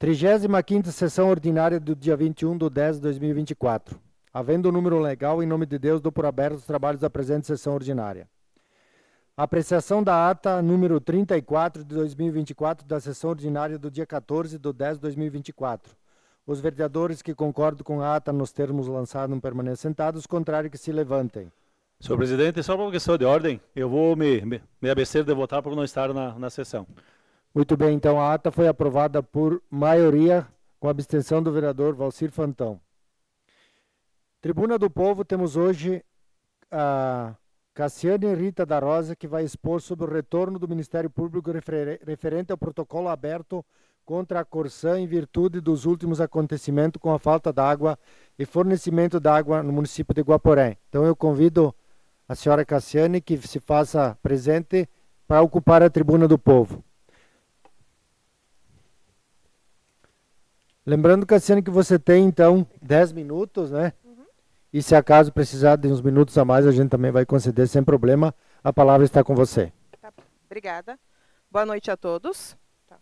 35ª sessão ordinária do dia 21/10/2024. Havendo o número legal, em nome de Deus, dou por aberto os trabalhos da presente sessão ordinária. Apreciação da ata número 34 de 2024 da sessão ordinária do dia 14/10/2024. Os vereadores que concordam com a ata nos termos lançados não permaneçam sentados, os contrários que se levantem. Senhor presidente, só por uma questão de ordem, eu vou me abster de votar por não estar na sessão. Muito bem, então a ata foi aprovada por maioria, com abstenção do vereador Valcir Fantão. Tribuna do Povo, temos hoje a Cassiane Rita da Rosa, que vai expor sobre o retorno do Ministério Público referente ao protocolo aberto contra a Corsã em virtude dos últimos acontecimentos com a falta d'água e fornecimento d'água no município de Guaporé. Então eu convido a senhora Cassiane que se faça presente para ocupar a Tribuna do Povo. Lembrando, Cassiane, que você tem, então, 10 minutos, né? E se acaso precisar de uns minutos a mais, a gente também vai conceder sem problema. A palavra está com você. Tá, obrigada. Boa noite a todos. Tá.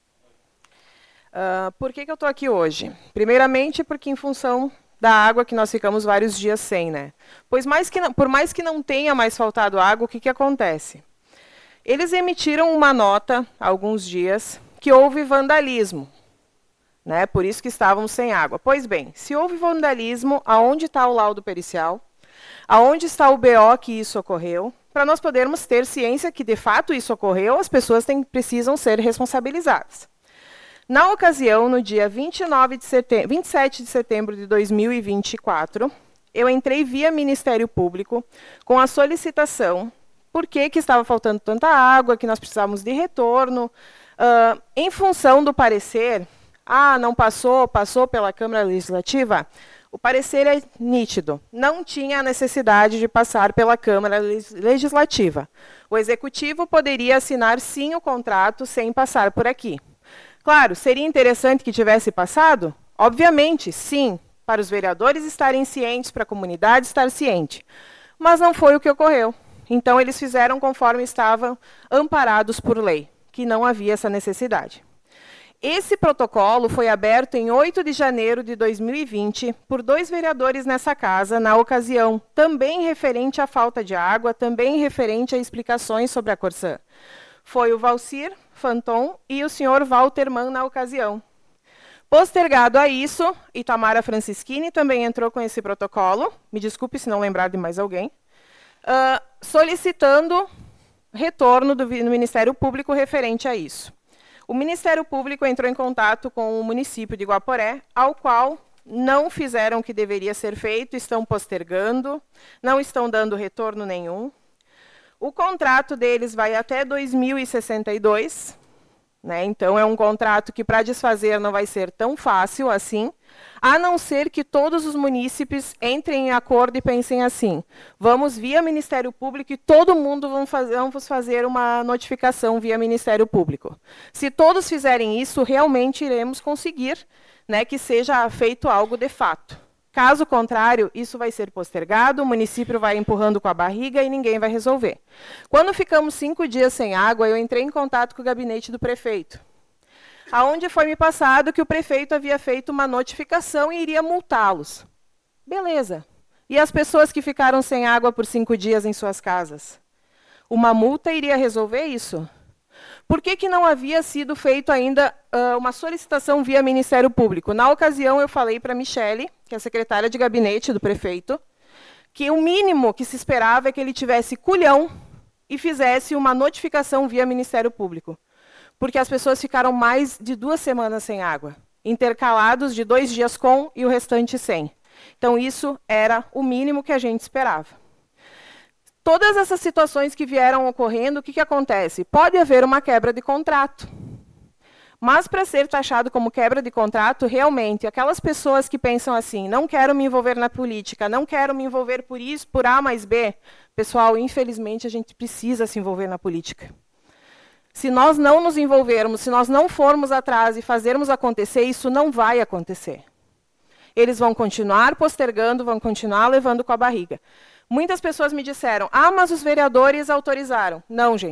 Por que eu estou aqui hoje? Primeiramente, porque em função da água que nós ficamos vários dias sem, né? Por mais que não tenha mais faltado água, o que acontece? Eles emitiram uma nota há alguns dias que houve vandalismo. Né? Por isso que estávamos sem água. Pois bem, se houve vandalismo, aonde está o laudo pericial? Aonde está o BO que isso ocorreu? Para nós podermos ter ciência que, de fato, isso ocorreu, as pessoas precisam ser responsabilizadas. Na ocasião, no dia 27 de setembro de 2024, eu entrei via Ministério Público com a solicitação por que estava faltando tanta água, que nós precisávamos de retorno, em função do parecer. Não passou pela Câmara Legislativa? O parecer é nítido. Não tinha necessidade de passar pela Câmara Legislativa. O Executivo poderia assinar, sim, o contrato sem passar por aqui. Claro, seria interessante que tivesse passado? Obviamente, sim, para os vereadores estarem cientes, para a comunidade estar ciente. Mas não foi o que ocorreu. Então, eles fizeram conforme estavam amparados por lei, que não havia essa necessidade. Esse protocolo foi aberto em 8 de janeiro de 2020 por 2 vereadores nessa casa, na ocasião, também referente à falta de água, também referente a explicações sobre a Corsã. Foi o Valcir Fantão e o senhor Walter Mann na ocasião. Postergado a isso, Itamara Francischini também entrou com esse protocolo, me desculpe se não lembrar de mais alguém, solicitando retorno do Ministério Público referente a isso. O Ministério Público entrou em contato com o município de Guaporé, ao qual não fizeram o que deveria ser feito, estão postergando, não estão dando retorno nenhum. O contrato deles vai até 2062, né? Então é um contrato que para desfazer não vai ser tão fácil assim, a não ser que todos os munícipes entrem em acordo e pensem assim, vamos via Ministério Público e todo mundo vamos fazer uma notificação via Ministério Público. Se todos fizerem isso, realmente iremos conseguir, né, que seja feito algo de fato. Caso contrário, isso vai ser postergado, o município vai empurrando com a barriga e ninguém vai resolver. Quando ficamos 5 dias sem água, eu entrei em contato com o gabinete do prefeito, aonde foi me passado que o prefeito havia feito uma notificação e iria multá-los. Beleza. E as pessoas que ficaram sem água por 5 dias em suas casas? Uma multa iria resolver isso? Por que não havia sido feito ainda uma solicitação via Ministério Público? Na ocasião, eu falei para a Michele, que é a secretária de gabinete do prefeito, que o mínimo que se esperava é que ele tivesse culhão e fizesse uma notificação via Ministério Público. Porque as pessoas ficaram mais de 2 semanas sem água, intercalados de 2 dias com e o restante sem. Então, isso era o mínimo que a gente esperava. Todas essas situações que vieram ocorrendo, o que acontece? Pode haver uma quebra de contrato. Mas, para ser taxado como quebra de contrato, realmente, aquelas pessoas que pensam assim, não quero me envolver na política, não quero me envolver por isso, por A mais B, pessoal, infelizmente, a gente precisa se envolver na política. Se nós não nos envolvermos, se nós não formos atrás e fazermos acontecer, isso não vai acontecer. Eles vão continuar postergando, vão continuar levando com a barriga. Muitas pessoas me disseram, mas os vereadores autorizaram. Não, gente.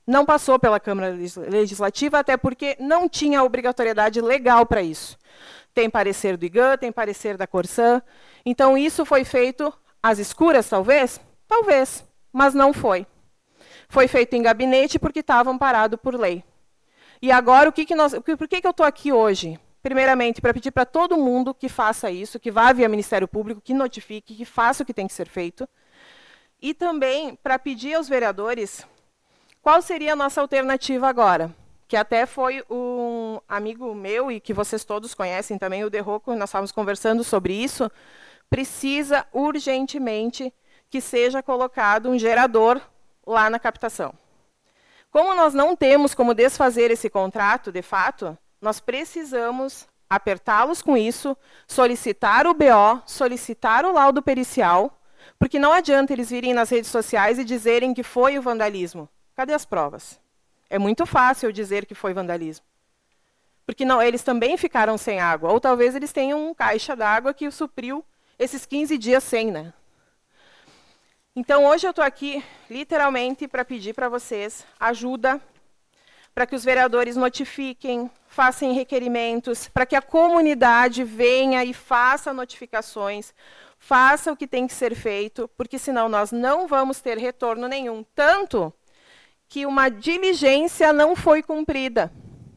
Não passou pela Câmara Legislativa, até porque não tinha obrigatoriedade legal para isso. Tem parecer do IGAN, tem parecer da Corsã. Então, isso foi feito às escuras, talvez? Talvez, mas não foi. Foi feito em gabinete porque estava amparado por lei. E agora, por que eu estou aqui hoje? Primeiramente, para pedir para todo mundo que faça isso, que vá via Ministério Público, que notifique, que faça o que tem que ser feito. E também para pedir aos vereadores qual seria a nossa alternativa agora. Que até foi um amigo meu, e que vocês todos conhecem também, o Derroco, nós estávamos conversando sobre isso, precisa urgentemente que seja colocado um gerador lá na captação. Como nós não temos como desfazer esse contrato, de fato, nós precisamos apertá-los com isso, solicitar o BO, solicitar o laudo pericial, porque não adianta eles virem nas redes sociais e dizerem que foi o vandalismo. Cadê as provas? É muito fácil dizer que foi vandalismo. Porque não, eles também ficaram sem água, ou talvez eles tenham um caixa d'água que supriu esses 15 dias sem, né? Então, hoje eu estou aqui, literalmente, para pedir para vocês ajuda, para que os vereadores notifiquem, façam requerimentos, para que a comunidade venha e faça notificações, faça o que tem que ser feito, porque senão nós não vamos ter retorno nenhum. Tanto que uma diligência não foi cumprida.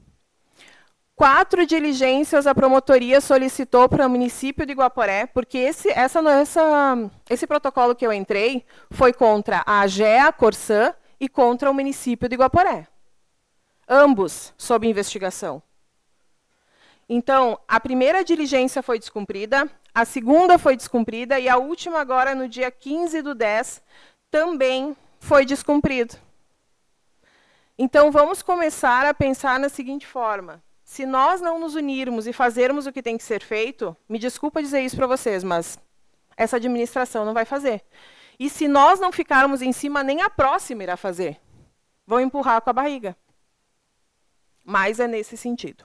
4 diligências a promotoria solicitou para o município de Guaporé, porque esse protocolo que eu entrei foi contra a AGEA, a Corsã, e contra o município de Guaporé. Ambos sob investigação. Então, a primeira diligência foi descumprida, a segunda foi descumprida, e a última agora, no dia 15/10, também foi descumprido. Então, vamos começar a pensar na seguinte forma. Se nós não nos unirmos e fazermos o que tem que ser feito, me desculpa dizer isso para vocês, mas essa administração não vai fazer. E se nós não ficarmos em cima, nem a próxima irá fazer. Vão empurrar com a barriga. Mas é nesse sentido.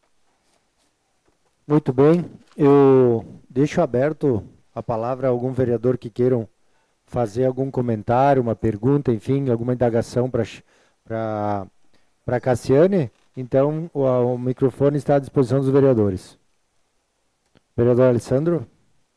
Muito bem. Eu deixo aberto a palavra a algum vereador que queiram fazer algum comentário, uma pergunta, enfim, alguma indagação para Cassiane. Então, o microfone está à disposição dos vereadores. Vereador Alessandro.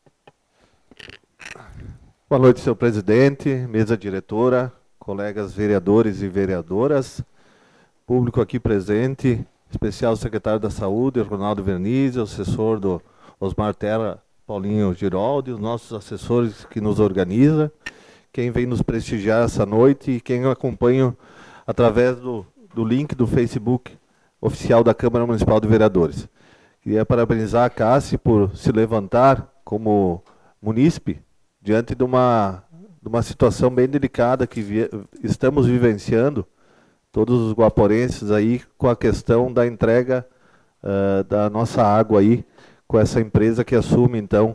Boa noite, senhor presidente, mesa diretora, colegas vereadores e vereadoras, público aqui presente, especial secretário da Saúde, Ronaldo Vernizzi, assessor do Osmar Terra, Paulinho Giroldi, os nossos assessores que nos organizam, quem vem nos prestigiar essa noite e quem acompanha através do link do Facebook oficial da Câmara Municipal de Vereadores. Queria parabenizar a Cassi por se levantar como munícipe diante de uma situação bem delicada que estamos vivenciando, todos os guaporenses aí, com a questão da entrega da nossa água aí, com essa empresa que assume, então,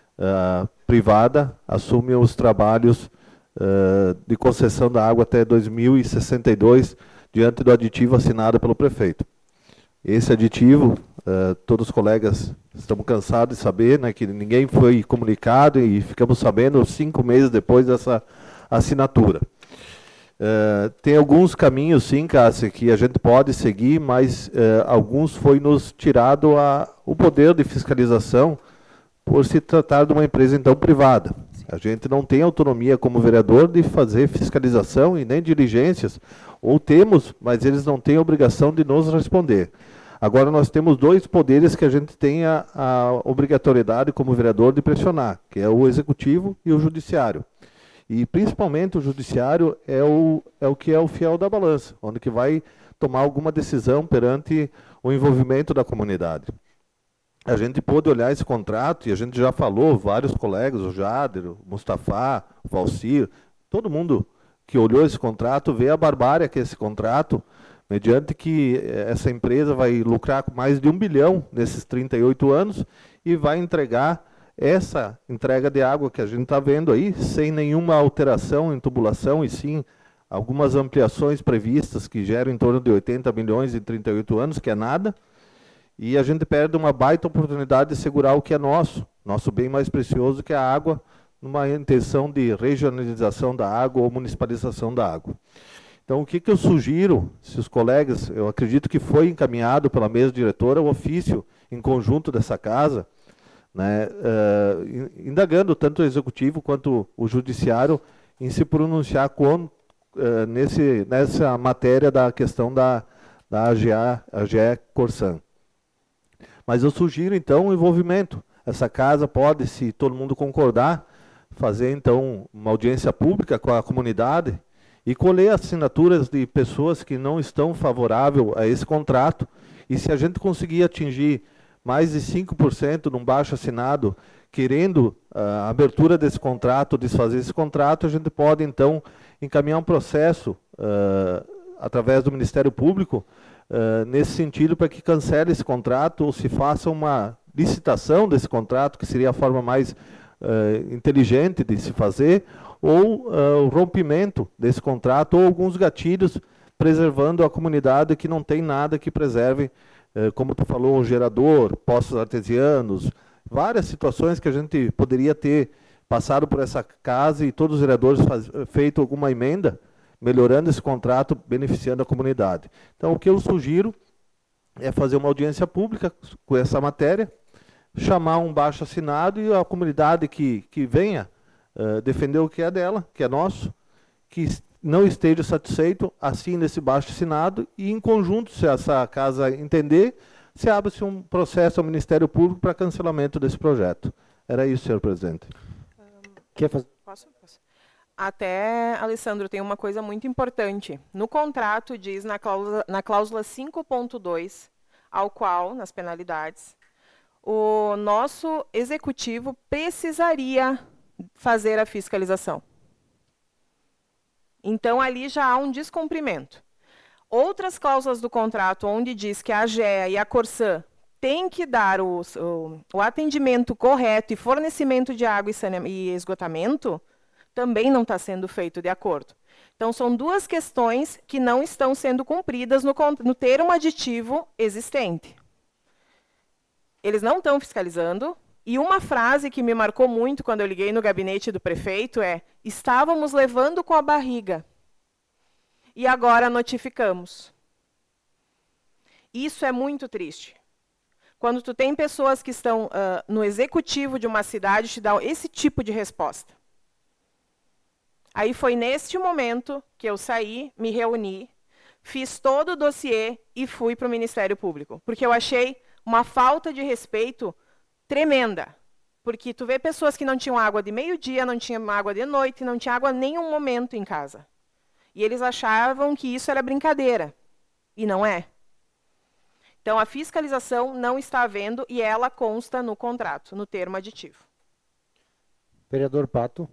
privada, assume os trabalhos de concessão da água até 2062, diante do aditivo assinado pelo prefeito. Esse aditivo, todos os colegas estamos cansados de saber, né, que ninguém foi comunicado e ficamos sabendo 5 meses depois dessa assinatura. Tem alguns caminhos, sim, Cássia, que a gente pode seguir, mas alguns foi nos tirado o poder de fiscalização por se tratar de uma empresa, então, privada. A gente não tem autonomia como vereador de fazer fiscalização e nem diligências, ou temos, mas eles não têm a obrigação de nos responder. Agora nós temos 2 poderes que a gente tem a obrigatoriedade como vereador de pressionar, que é o executivo e o judiciário. E principalmente o judiciário é o que é o fiel da balança, onde que vai tomar alguma decisão perante o envolvimento da comunidade. A gente pôde olhar esse contrato, e a gente já falou, vários colegas, o Jader, o Mustafa, o Valcir, todo mundo que olhou esse contrato, vê a barbárie que é esse contrato, mediante que essa empresa vai lucrar com mais de 1 bilhão nesses 38 anos e vai entregar essa entrega de água que a gente está vendo aí, sem nenhuma alteração em tubulação, e sim algumas ampliações previstas que geram em torno de 80 milhões em 38 anos, que é nada, e a gente perde uma baita oportunidade de segurar o que é nosso bem mais precioso, que é a água, numa intenção de regionalização da água ou municipalização da água. Então, o que eu sugiro, se os colegas, eu acredito que foi encaminhado pela mesa diretora o ofício em conjunto dessa casa, né, indagando tanto o executivo quanto o judiciário em se pronunciar nessa matéria da questão da AGE Corsan. Mas eu sugiro, então, o envolvimento. Essa casa pode, se todo mundo concordar, fazer, então, uma audiência pública com a comunidade e colher assinaturas de pessoas que não estão favoráveis a esse contrato. E se a gente conseguir atingir mais de 5% num baixo assinado, querendo a abertura desse contrato, desfazer esse contrato, a gente pode, então, encaminhar um processo através do Ministério Público, nesse sentido, para que cancele esse contrato ou se faça uma licitação desse contrato, que seria a forma mais inteligente de se fazer, ou o rompimento desse contrato, ou alguns gatilhos, preservando a comunidade que não tem nada que preserve, como tu falou, um gerador, poços artesianos, várias situações que a gente poderia ter passado por essa casa e todos os vereadores feito alguma emenda, melhorando esse contrato, beneficiando a comunidade. Então, o que eu sugiro é fazer uma audiência pública com essa matéria, chamar um baixo assinado e a comunidade que venha defender o que é dela, que é nosso, que não esteja satisfeito, assine esse baixo assinado e, em conjunto, se essa casa entender, se abre-se um processo ao Ministério Público para cancelamento desse projeto. Era isso, senhor presidente. Quer fazer? Posso? Até, Alessandro, tem uma coisa muito importante. No contrato diz na cláusula 5.2, ao qual, nas penalidades, o nosso executivo precisaria fazer a fiscalização. Então, ali já há um descumprimento. Outras cláusulas do contrato, onde diz que a AGEA e a Corsan têm que dar o atendimento correto e fornecimento de água e esgotamento, também não está sendo feito de acordo. Então, são duas questões que não estão sendo cumpridas no termo aditivo existente. Eles não estão fiscalizando, e uma frase que me marcou muito quando eu liguei no gabinete do prefeito é: estávamos levando com a barriga, e agora notificamos. Isso é muito triste. Quando tu tem pessoas que estão no executivo de uma cidade, te dão esse tipo de resposta. Aí foi neste momento que eu saí, me reuni, fiz todo o dossiê e fui para o Ministério Público. Porque eu achei uma falta de respeito tremenda. Porque tu vê pessoas que não tinham água de meio-dia, não tinham água de noite, não tinham água em nenhum momento em casa. E eles achavam que isso era brincadeira. E não é. Então, a fiscalização não está havendo e ela consta no contrato, no termo aditivo. Vereador Pato.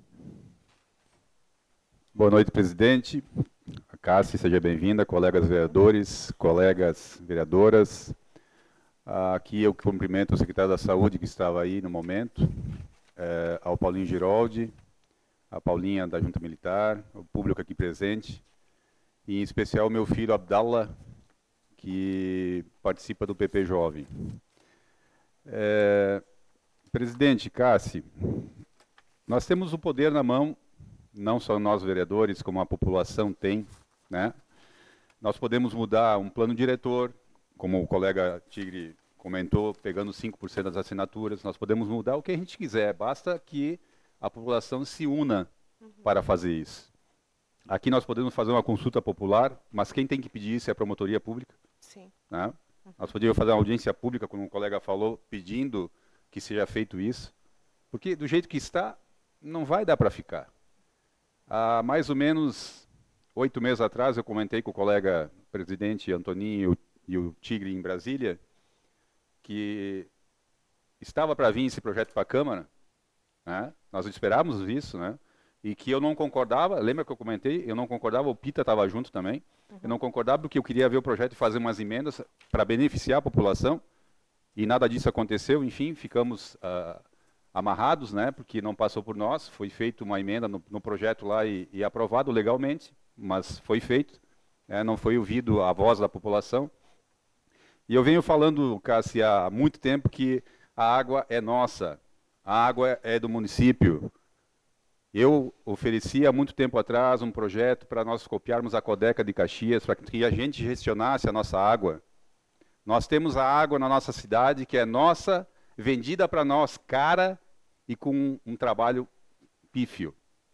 Boa noite, presidente. A Cássia, seja bem-vinda, colegas vereadores, colegas vereadoras. Aqui eu cumprimento o secretário da Saúde, que estava aí no momento, ao Paulinho Giroldi, a Paulinha da Junta Militar, o público aqui presente, e em especial o meu filho Abdallah, que participa do PP Jovem. Presidente Cássia, nós temos o poder na mão, não só nós vereadores, como a população tem, né? Nós podemos mudar um plano diretor, como o colega Tigre comentou, pegando 5% das assinaturas, nós podemos mudar o que a gente quiser, basta que a população se una para fazer isso. Aqui nós podemos fazer uma consulta popular, mas quem tem que pedir isso é a promotoria pública. Sim. Né? Nós podíamos fazer uma audiência pública, como o colega falou, pedindo que seja feito isso, porque do jeito que está, não vai dar para ficar. Há mais ou menos 8 meses atrás, eu comentei com o colega presidente Antoninho e o Tigre em Brasília, que estava para vir esse projeto para a Câmara, né? Nós esperávamos isso, né? E que eu não concordava, lembra que eu comentei? Eu não concordava, o Pita estava junto também, eu não concordava porque eu queria ver o projeto e fazer umas emendas para beneficiar a população, e nada disso aconteceu, enfim, ficamos amarrados, né? Porque não passou por nós, foi feita uma emenda no projeto lá e aprovado legalmente, mas foi feito, não foi ouvido a voz da população. E eu venho falando, Cássia, há muito tempo que a água é nossa, a água é do município. Eu ofereci há muito tempo atrás um projeto para nós copiarmos a Codeca de Caxias, para que a gente gestionasse a nossa água. Nós temos a água na nossa cidade, que é nossa, vendida para nós cara e com um trabalho pífio.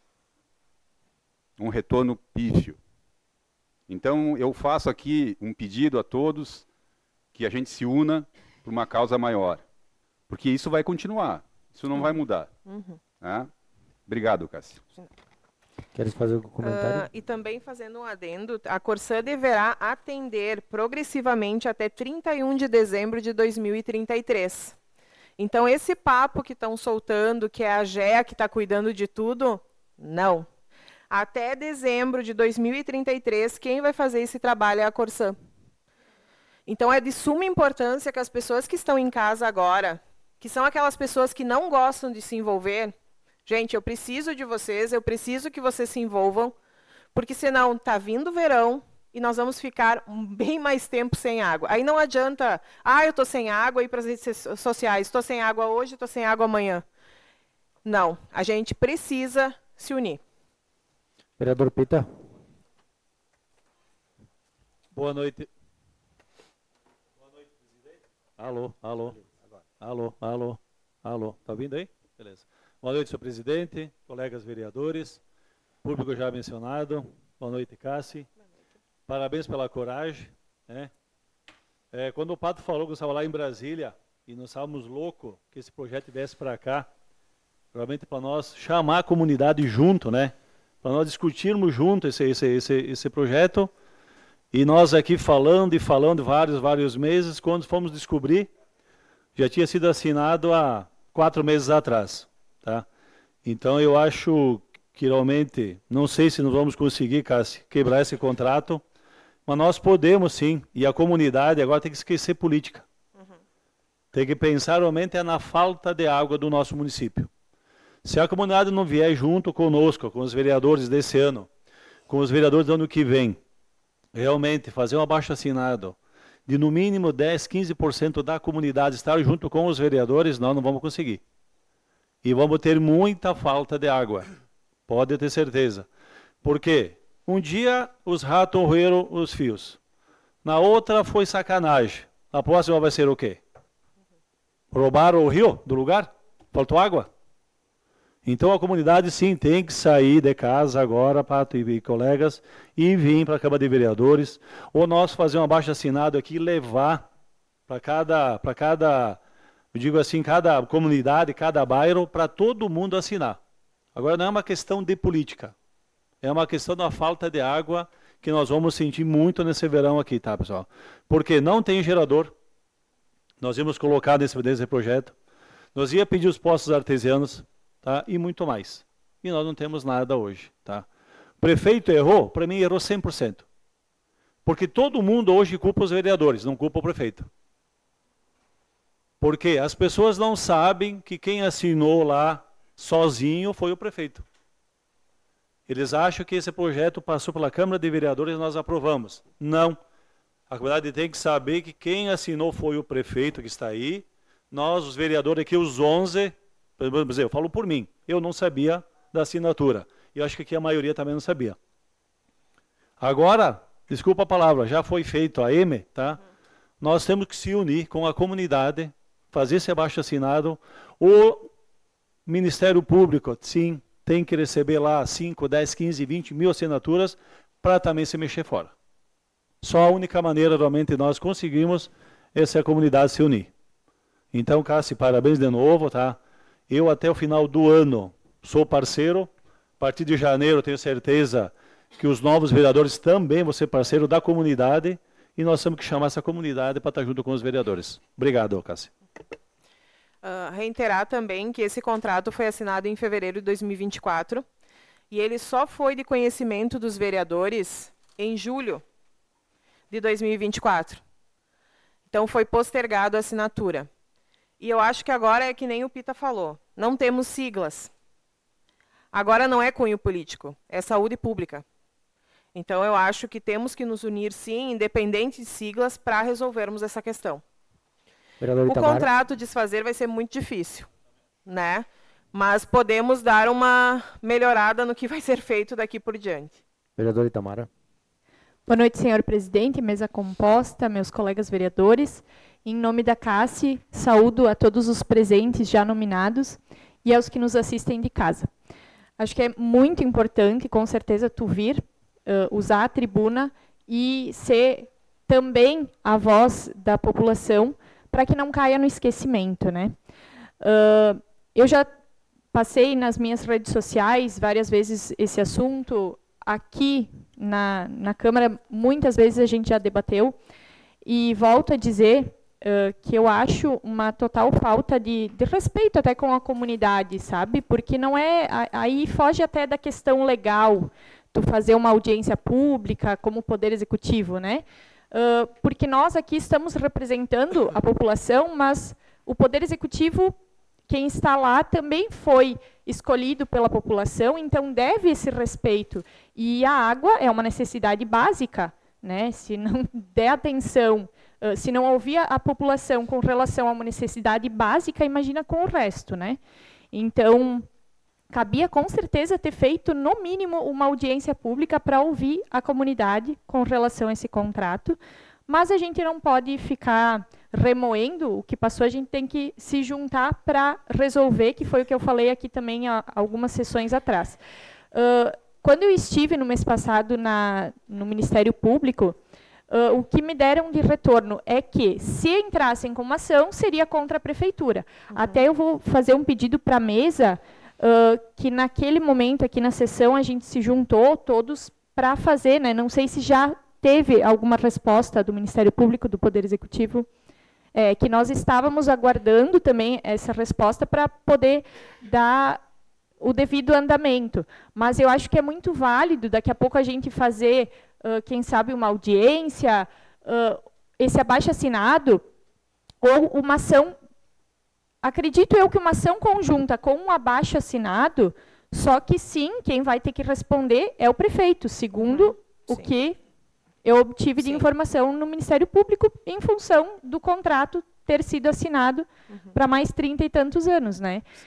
Um retorno pífio. Então, eu faço aqui um pedido a todos que a gente se una por uma causa maior. Porque isso vai continuar, isso não vai mudar. Né? Obrigado, Cássio. Queres fazer algum comentário? E também fazendo um adendo, a Corsã deverá atender progressivamente até 31 de dezembro de 2033. Então, esse papo que estão soltando, que é a GEA que está cuidando de tudo, não. Até dezembro de 2033, quem vai fazer esse trabalho é a Corsã. Então, é de suma importância que as pessoas que estão em casa agora, que são aquelas pessoas que não gostam de se envolver, gente, eu preciso de vocês, eu preciso que vocês se envolvam, porque senão está vindo o verão e nós vamos ficar bem mais tempo sem água. Aí não adianta, eu estou sem água, ir para as redes sociais, estou sem água hoje, estou sem água amanhã. Não, a gente precisa se unir. Vereador Pita. Boa noite. Boa noite, presidente. Alô. Tá ouvindo aí? Beleza. Boa noite, senhor presidente, colegas vereadores, público já mencionado. Boa noite, Cássio. Parabéns pela coragem. Né? Quando o Pato falou que eu estava lá em Brasília e nós estávamos loucos que esse projeto viesse para cá, realmente para nós chamar a comunidade junto, né? Para nós discutirmos junto esse projeto. E nós aqui falando vários meses, quando fomos descobrir, já tinha sido assinado há 4 meses atrás. Tá? Então eu acho que realmente, não sei se nós vamos conseguir, Cássio, quebrar esse contrato, mas nós podemos sim, e a comunidade agora tem que esquecer política. Tem que pensar realmente na falta de água do nosso município. Se a comunidade não vier junto conosco, com os vereadores desse ano, com os vereadores do ano que vem, realmente fazer um abaixo-assinado de no mínimo 10, 15% da comunidade estar junto com os vereadores, nós não vamos conseguir. E vamos ter muita falta de água, pode ter certeza. Por quê? Um dia os ratos roeram os fios, na outra foi sacanagem, a próxima vai ser o quê? Roubaram o rio do lugar? Faltou água? Então a comunidade sim tem que sair de casa agora, Pato e colegas, e vir para a Câmara de Vereadores, ou nós fazer um abaixo-assinado aqui e levar para cada, eu digo assim, cada comunidade, cada bairro, para todo mundo assinar. Agora não é uma questão de política, é uma questão da falta de água que nós vamos sentir muito nesse verão aqui, tá, pessoal? Porque não tem gerador, nós íamos colocar nesse projeto, nós ia pedir os postos artesianos, tá? E muito mais. E nós não temos nada hoje. Tá? O prefeito errou? Para mim, errou 100%. Porque todo mundo hoje culpa os vereadores, não culpa o prefeito. Porque as pessoas não sabem que quem assinou lá sozinho foi o prefeito. Eles acham que esse projeto passou pela Câmara de Vereadores e nós aprovamos. Não. A comunidade tem que saber que quem assinou foi o prefeito que está aí. Nós, os vereadores aqui, os 11... Eu falo por mim, eu não sabia da assinatura. E eu acho que aqui a maioria também não sabia. Agora, desculpa a palavra, já foi feito a M, tá? Nós temos que se unir com a comunidade, fazer esse abaixo-assinado. O Ministério Público, sim, tem que receber lá 5, 10, 15, 20 mil assinaturas para também se mexer fora. Só a única maneira realmente nós conseguimos é se a comunidade se unir. Então, Cássio, parabéns de novo, tá? Eu até o final do ano sou parceiro, a partir de janeiro tenho certeza que os novos vereadores também vão ser parceiro da comunidade e nós temos que chamar essa comunidade para estar junto com os vereadores. Obrigado, Cássio. Reiterar também que esse contrato foi assinado em fevereiro de 2024 e ele só foi de conhecimento dos vereadores em julho de 2024. Então foi postergado a assinatura. E eu acho que agora é que nem o Pita falou, não temos siglas. Agora não é cunho político, é saúde pública. Então eu acho que temos que nos unir sim, independente de siglas, para resolvermos essa questão. O contrato desfazer vai ser muito difícil, né? mas podemos dar uma melhorada no que vai ser feito daqui por diante. Vereadora Itamara. Boa noite, senhor presidente, mesa composta, meus colegas vereadores. Em nome da CASSE, saúdo a todos os presentes já nominados e aos que nos assistem de casa. Acho que é muito importante, com certeza, tu vir, usar a tribuna e ser também a voz da população para que não caia no esquecimento, né? Eu já passei nas minhas redes sociais várias vezes esse assunto. Aqui na Câmara, muitas vezes a gente já debateu, e volto a dizer que eu acho uma total falta de respeito até com a comunidade, sabe? Porque não é, aí foge até da questão legal, tu fazer uma audiência pública como Poder Executivo, né? Porque nós aqui estamos representando a população, mas o Poder Executivo, quem está lá também foi escolhido pela população, então deve esse respeito. E a água é uma necessidade básica, né? Se não der atenção, se não ouvir a população com relação a uma necessidade básica, imagina com o resto, né? Então, cabia com certeza ter feito, no mínimo, uma audiência pública para ouvir a comunidade com relação a esse contrato, mas a gente não pode ficar remoendo o que passou, a gente tem que se juntar para resolver, que foi o que eu falei aqui também há algumas sessões atrás. Quando eu estive no mês passado no Ministério Público, o que me deram de retorno é que, se entrassem com uma ação, seria contra a Prefeitura. Até eu vou fazer um pedido para a mesa, que naquele momento, aqui na sessão, a gente se juntou todos para fazer, né, não sei se já teve alguma resposta do Ministério Público, do Poder Executivo, que nós estávamos aguardando também essa resposta para poder dar o devido andamento. Mas eu acho que é muito válido, daqui a pouco, a gente fazer, quem sabe, uma audiência, esse abaixo-assinado, ou uma ação, acredito eu que uma ação conjunta com um abaixo-assinado, só que sim, quem vai ter que responder é o prefeito, segundo o que eu obtive de informação no Ministério Público, em função do contrato ter sido assinado para mais 30 e tantos anos, né? Sim.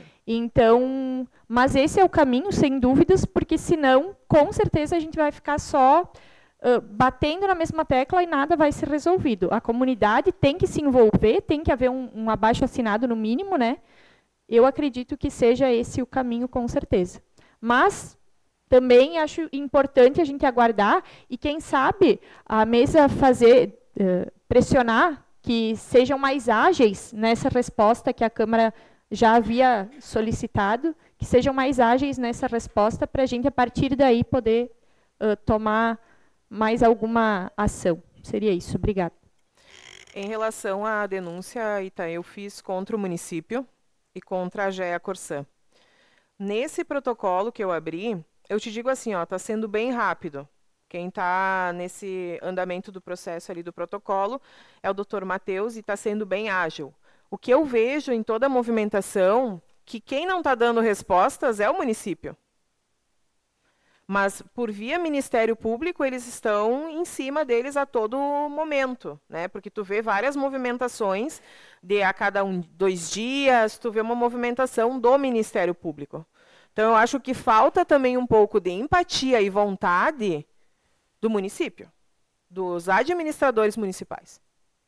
Então, mas esse é o caminho, sem dúvidas, porque senão, com certeza, a gente vai ficar só batendo na mesma tecla e nada vai ser resolvido. A comunidade tem que se envolver, tem que haver um abaixo-assinado no mínimo, né? Eu acredito que seja esse o caminho, com certeza. Mas também acho importante a gente aguardar e, quem sabe, a mesa fazer, pressionar que sejam mais ágeis nessa resposta que a Câmara já havia solicitado, que sejam mais ágeis nessa resposta para a gente, a partir daí, poder tomar mais alguma ação. Seria isso. Obrigada. Em relação à denúncia, Ita, eu fiz contra o município e contra a GEA Corsã. Nesse protocolo que eu abri, eu te digo assim, está sendo bem rápido. Quem está nesse andamento do processo ali do protocolo é o Dr. Matheus e está sendo bem ágil. O que eu vejo em toda a movimentação, que quem não está dando respostas é o município. Mas, por via Ministério Público, eles estão em cima deles a todo momento, né? Porque tu vê várias movimentações de a cada 2 dias, tu vê uma movimentação do Ministério Público. Então, eu acho que falta também um pouco de empatia e vontade do município, dos administradores municipais.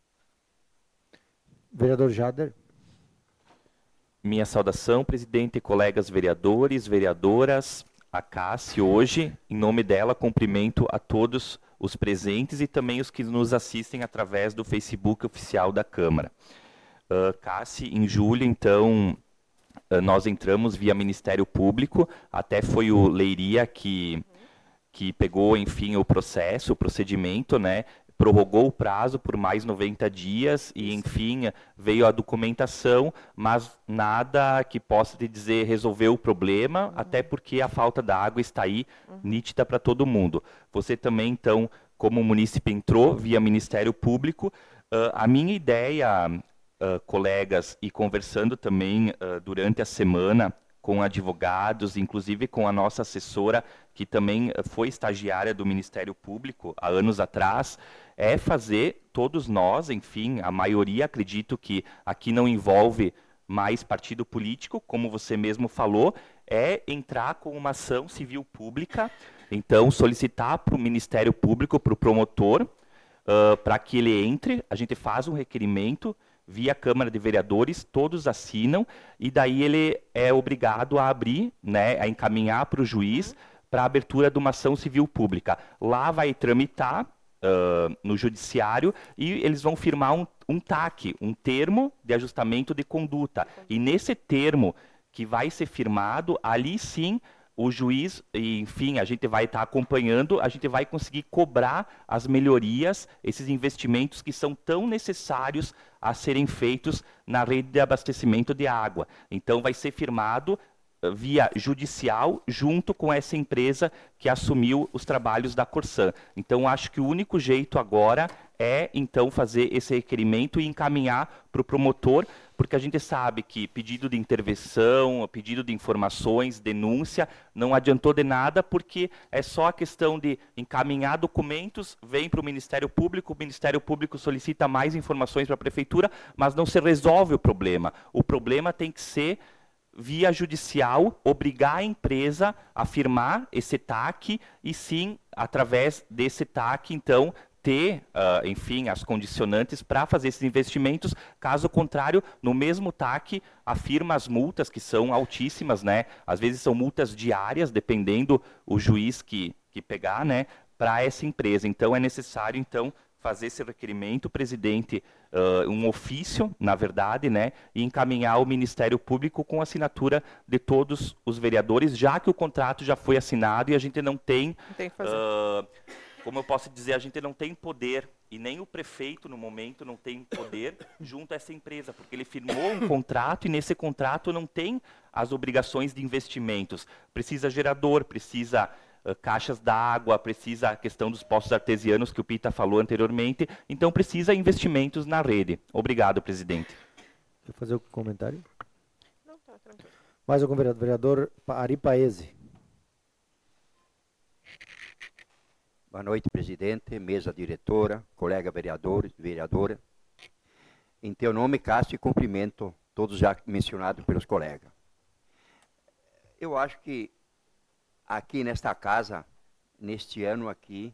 Vereador Jader. Minha saudação, presidente, colegas vereadores, vereadoras, a CASSE hoje, em nome dela, cumprimento a todos os presentes e também os que nos assistem através do Facebook oficial da Câmara. CASSE, em julho, então, nós entramos via Ministério Público, até foi o Leiria que pegou, enfim, o processo, o procedimento, né? Prorrogou o prazo por mais 90 dias e, enfim, veio a documentação, mas nada que possa te dizer resolveu o problema, até porque a falta da água está aí, nítida para todo mundo. Você também, então, como munícipe, entrou via Ministério Público. A minha ideia, colegas, e conversando também durante a semana com advogados, inclusive com a nossa assessora, que também foi estagiária do Ministério Público há anos atrás, é fazer todos nós, enfim, a maioria, acredito que aqui não envolve mais partido político, como você mesmo falou, é entrar com uma ação civil pública, então solicitar para o Ministério Público, para o promotor, para que ele entre, a gente faz um requerimento via Câmara de Vereadores, todos assinam, e daí ele é obrigado a abrir, né, a encaminhar para o juiz para a abertura de uma ação civil pública. Lá vai tramitar no judiciário e eles vão firmar um TAC, um termo de ajustamento de conduta. E nesse termo que vai ser firmado, ali sim o juiz, enfim, a gente vai estar acompanhando, a gente vai conseguir cobrar as melhorias, esses investimentos que são tão necessários a serem feitos na rede de abastecimento de água. Então vai ser firmado via judicial, junto com essa empresa que assumiu os trabalhos da Corsan. Então, acho que o único jeito agora é, então, fazer esse requerimento e encaminhar para o promotor, porque a gente sabe que pedido de intervenção, pedido de informações, denúncia, não adiantou de nada, porque é só a questão de encaminhar documentos, vem para o Ministério Público solicita mais informações para a Prefeitura, mas não se resolve o problema. O problema tem que ser via judicial, obrigar a empresa a firmar esse TAC e sim, através desse TAC, então, ter, enfim, as condicionantes para fazer esses investimentos. Caso contrário, no mesmo TAC, afirma as multas, que são altíssimas, né? Às vezes são multas diárias, dependendo o juiz que pegar, né, para essa empresa. Então, é necessário, então, fazer esse requerimento, presidente, um ofício, na verdade, né, e encaminhar ao Ministério Público com assinatura de todos os vereadores, já que o contrato já foi assinado e a gente não tem, como eu posso dizer, a gente não tem poder, e nem o prefeito, no momento, não tem poder junto a essa empresa, porque ele firmou um contrato e nesse contrato não tem as obrigações de investimentos. Precisa gerador, precisa caixas d'água, precisa a questão dos poços artesianos que o Pita falou anteriormente, então precisa investimentos na rede. Obrigado, presidente. Quer fazer um comentário? Não, tá tranquilo. Mais algum vereador? Vereador Ari Paese. Boa noite, presidente, mesa diretora, colega vereador, vereadora. Em teu nome, Cássio, cumprimento todos já mencionados pelos colegas. Eu acho que aqui nesta casa, neste ano aqui,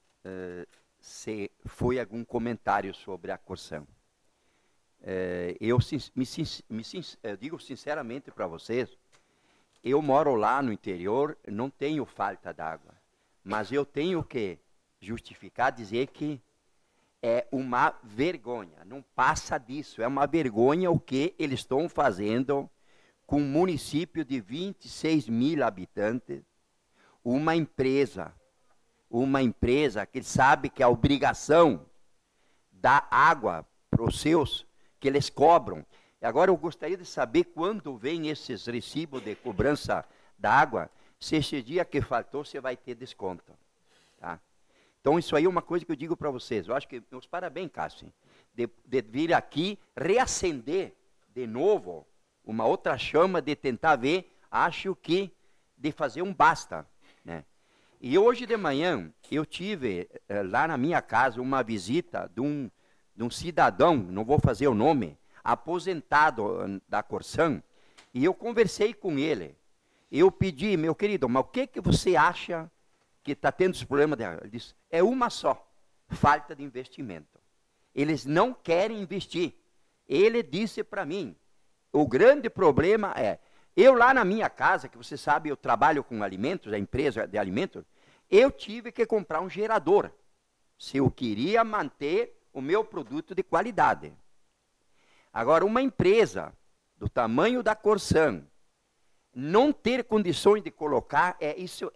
se foi algum comentário sobre a Corsan. Eu digo sinceramente para vocês, eu moro lá no interior, não tenho falta d'água, mas eu tenho que justificar, dizer que é uma vergonha, não passa disso, é uma vergonha o que eles estão fazendo com um município de 26 mil habitantes, uma empresa que sabe que a obrigação da água para os seus, que eles cobram. Agora eu gostaria de saber quando vem esses recibos de cobrança da água, se esse dia que faltou, você vai ter desconto. Tá? Então isso aí é uma coisa que eu digo para vocês. Eu acho que, meus parabéns, Cássio, de vir aqui reacender de novo uma outra chama de tentar ver, acho que de fazer um basta. Né? E hoje de manhã eu tive lá na minha casa uma visita de um cidadão, não vou fazer o nome, aposentado da Corsan, e eu conversei com ele. Eu pedi, meu querido, mas o que você acha que está tendo esse problema? Ele disse, é uma só, falta de investimento. Eles não querem investir. Ele disse para mim, o grande problema é, eu lá na minha casa, que você sabe, eu trabalho com alimentos, a empresa de alimentos, eu tive que comprar um gerador, se eu queria manter o meu produto de qualidade. Agora, uma empresa do tamanho da Corsan, não ter condições de colocar, isso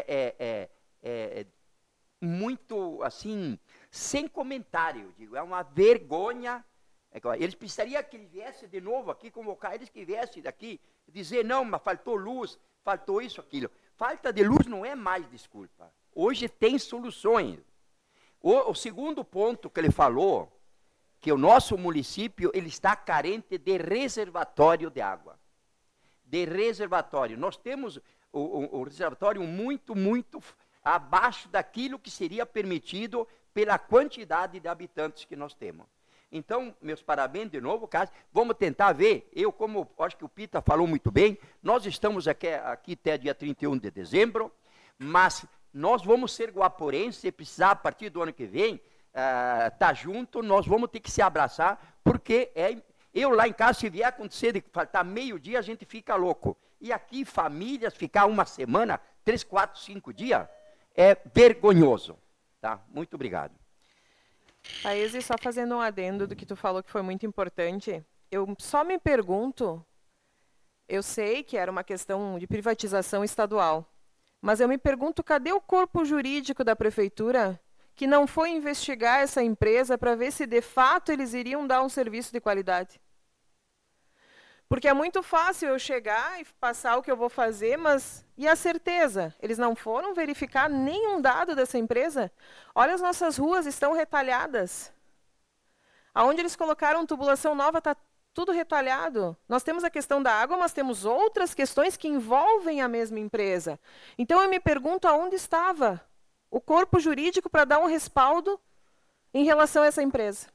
é muito, assim, sem comentário, digo, é uma vergonha. Eles precisariam que ele viesse de novo aqui, convocar eles que viessem daqui, dizer, não, mas faltou luz, faltou isso, aquilo. Falta de luz não é mais desculpa. Hoje tem soluções. O segundo ponto que ele falou, que o nosso município ele está carente de reservatório de água. De reservatório. Nós temos o reservatório muito, muito abaixo daquilo que seria permitido pela quantidade de habitantes que nós temos. Então, meus parabéns de novo, Cássio. Vamos tentar ver. Eu, como acho que o Pita falou muito bem, nós estamos aqui até dia 31 de dezembro, mas nós vamos ser guaporenses, se precisar, a partir do ano que vem, tá junto, nós vamos ter que se abraçar, porque eu lá em casa, se vier acontecer de faltar meio-dia, a gente fica louco. E aqui, famílias, ficar uma semana, 3, 4, 5 dias, é vergonhoso. Tá? Muito obrigado. Paese, só fazendo um adendo do que tu falou que foi muito importante, eu só me pergunto, eu sei que era uma questão de privatização estadual, mas eu me pergunto, cadê o corpo jurídico da prefeitura que não foi investigar essa empresa para ver se de fato eles iriam dar um serviço de qualidade? Porque é muito fácil eu chegar e passar o que eu vou fazer, mas e a certeza? Eles não foram verificar nenhum dado dessa empresa? Olha, as nossas ruas estão retalhadas. Aonde eles colocaram tubulação nova está tudo retalhado. Nós temos a questão da água, mas temos outras questões que envolvem a mesma empresa. Então eu me pergunto aonde estava o corpo jurídico para dar um respaldo em relação a essa empresa.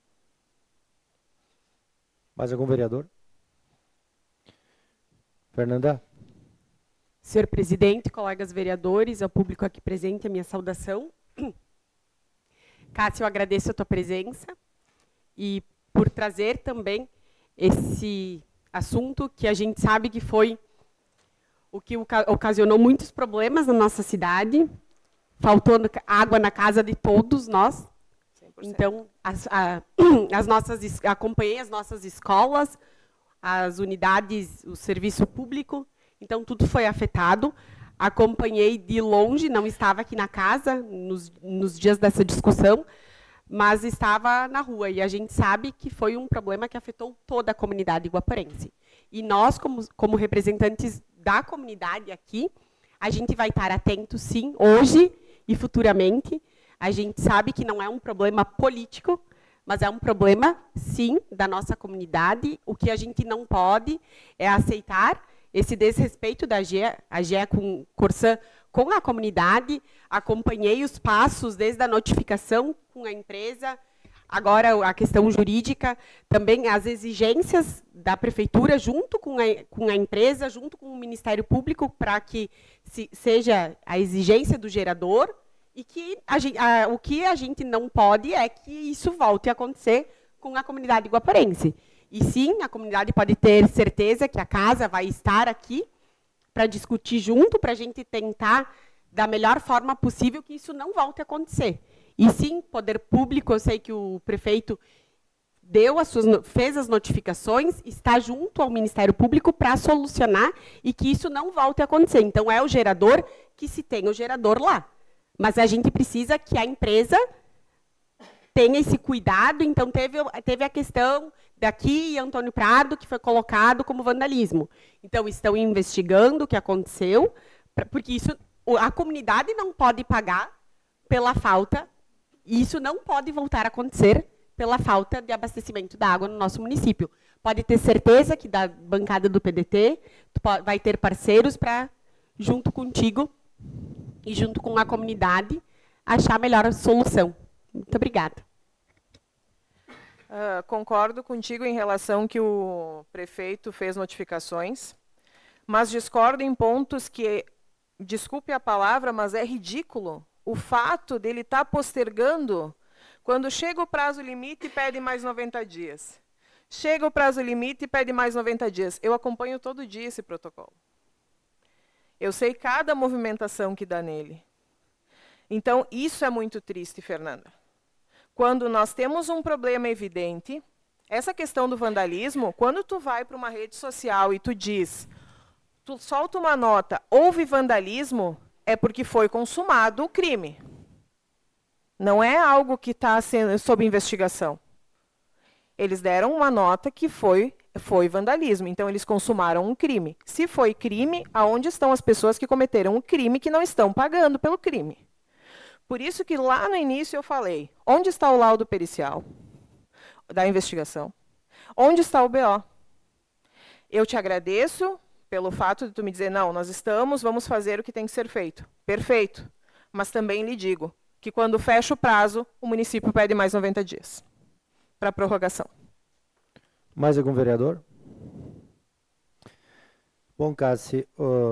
Mais algum vereador? Fernanda? Senhor presidente, colegas vereadores, ao público aqui presente, a minha saudação. Cássio, eu agradeço a tua presença e por trazer também esse assunto que a gente sabe que foi o que ocasionou muitos problemas na nossa cidade, faltou água na casa de todos nós. 100%. Então, acompanhei as nossas escolas, as unidades, o serviço público, então tudo foi afetado. Acompanhei de longe, não estava aqui na casa nos dias dessa discussão, mas estava na rua. E a gente sabe que foi um problema que afetou toda a comunidade guaporense. E nós, como representantes da comunidade aqui, a gente vai estar atento, sim, hoje e futuramente. A gente sabe que não é um problema político, mas é um problema, sim, da nossa comunidade. O que a gente não pode é aceitar esse desrespeito da AGE com Corsã com a comunidade. Acompanhei os passos desde a notificação com a empresa, agora a questão jurídica, também as exigências da prefeitura junto com a empresa, junto com o Ministério Público, para que seja a exigência do gerador. E que o que a gente não pode é que isso volte a acontecer com a comunidade guaporense. E sim, a comunidade pode ter certeza que a casa vai estar aqui para discutir junto, para a gente tentar, da melhor forma possível, que isso não volte a acontecer. E sim, poder público, eu sei que o prefeito fez as notificações, está junto ao Ministério Público para solucionar e que isso não volte a acontecer. Então, é o gerador que se tem o gerador lá. Mas a gente precisa que a empresa tenha esse cuidado. Então, teve a questão daqui, Antônio Prado, que foi colocado como vandalismo. Então, estão investigando o que aconteceu, porque isso a comunidade não pode pagar pela falta, e isso não pode voltar a acontecer pela falta de abastecimento da água no nosso município. Pode ter certeza que da bancada do PDT vai ter parceiros para, junto contigo, e junto com a comunidade, achar a melhor solução. Muito obrigada. Concordo contigo em relação que o prefeito fez notificações, mas discordo em pontos que, desculpe a palavra, mas é ridículo o fato dele estar postergando quando chega o prazo limite e pede mais 90 dias. Chega o prazo limite e pede mais 90 dias. Eu acompanho todo dia esse protocolo. Eu sei cada movimentação que dá nele. Então, isso é muito triste, Fernanda. Quando nós temos um problema evidente, essa questão do vandalismo, quando tu vai para uma rede social e tu solta uma nota, houve vandalismo, é porque foi consumado o crime. Não é algo que está sob investigação. Eles deram uma nota que foi vandalismo. Então, eles consumaram um crime. Se foi crime, aonde estão as pessoas que cometeram o crime que não estão pagando pelo crime? Por isso que lá no início eu falei, onde está o laudo pericial da investigação? Onde está o BO? Eu te agradeço pelo fato de tu me dizer, não, vamos fazer o que tem que ser feito. Perfeito. Mas também lhe digo que quando fecha o prazo, o município pede mais 90 dias. para a prorrogação. Mais algum vereador? Bom, Cassi,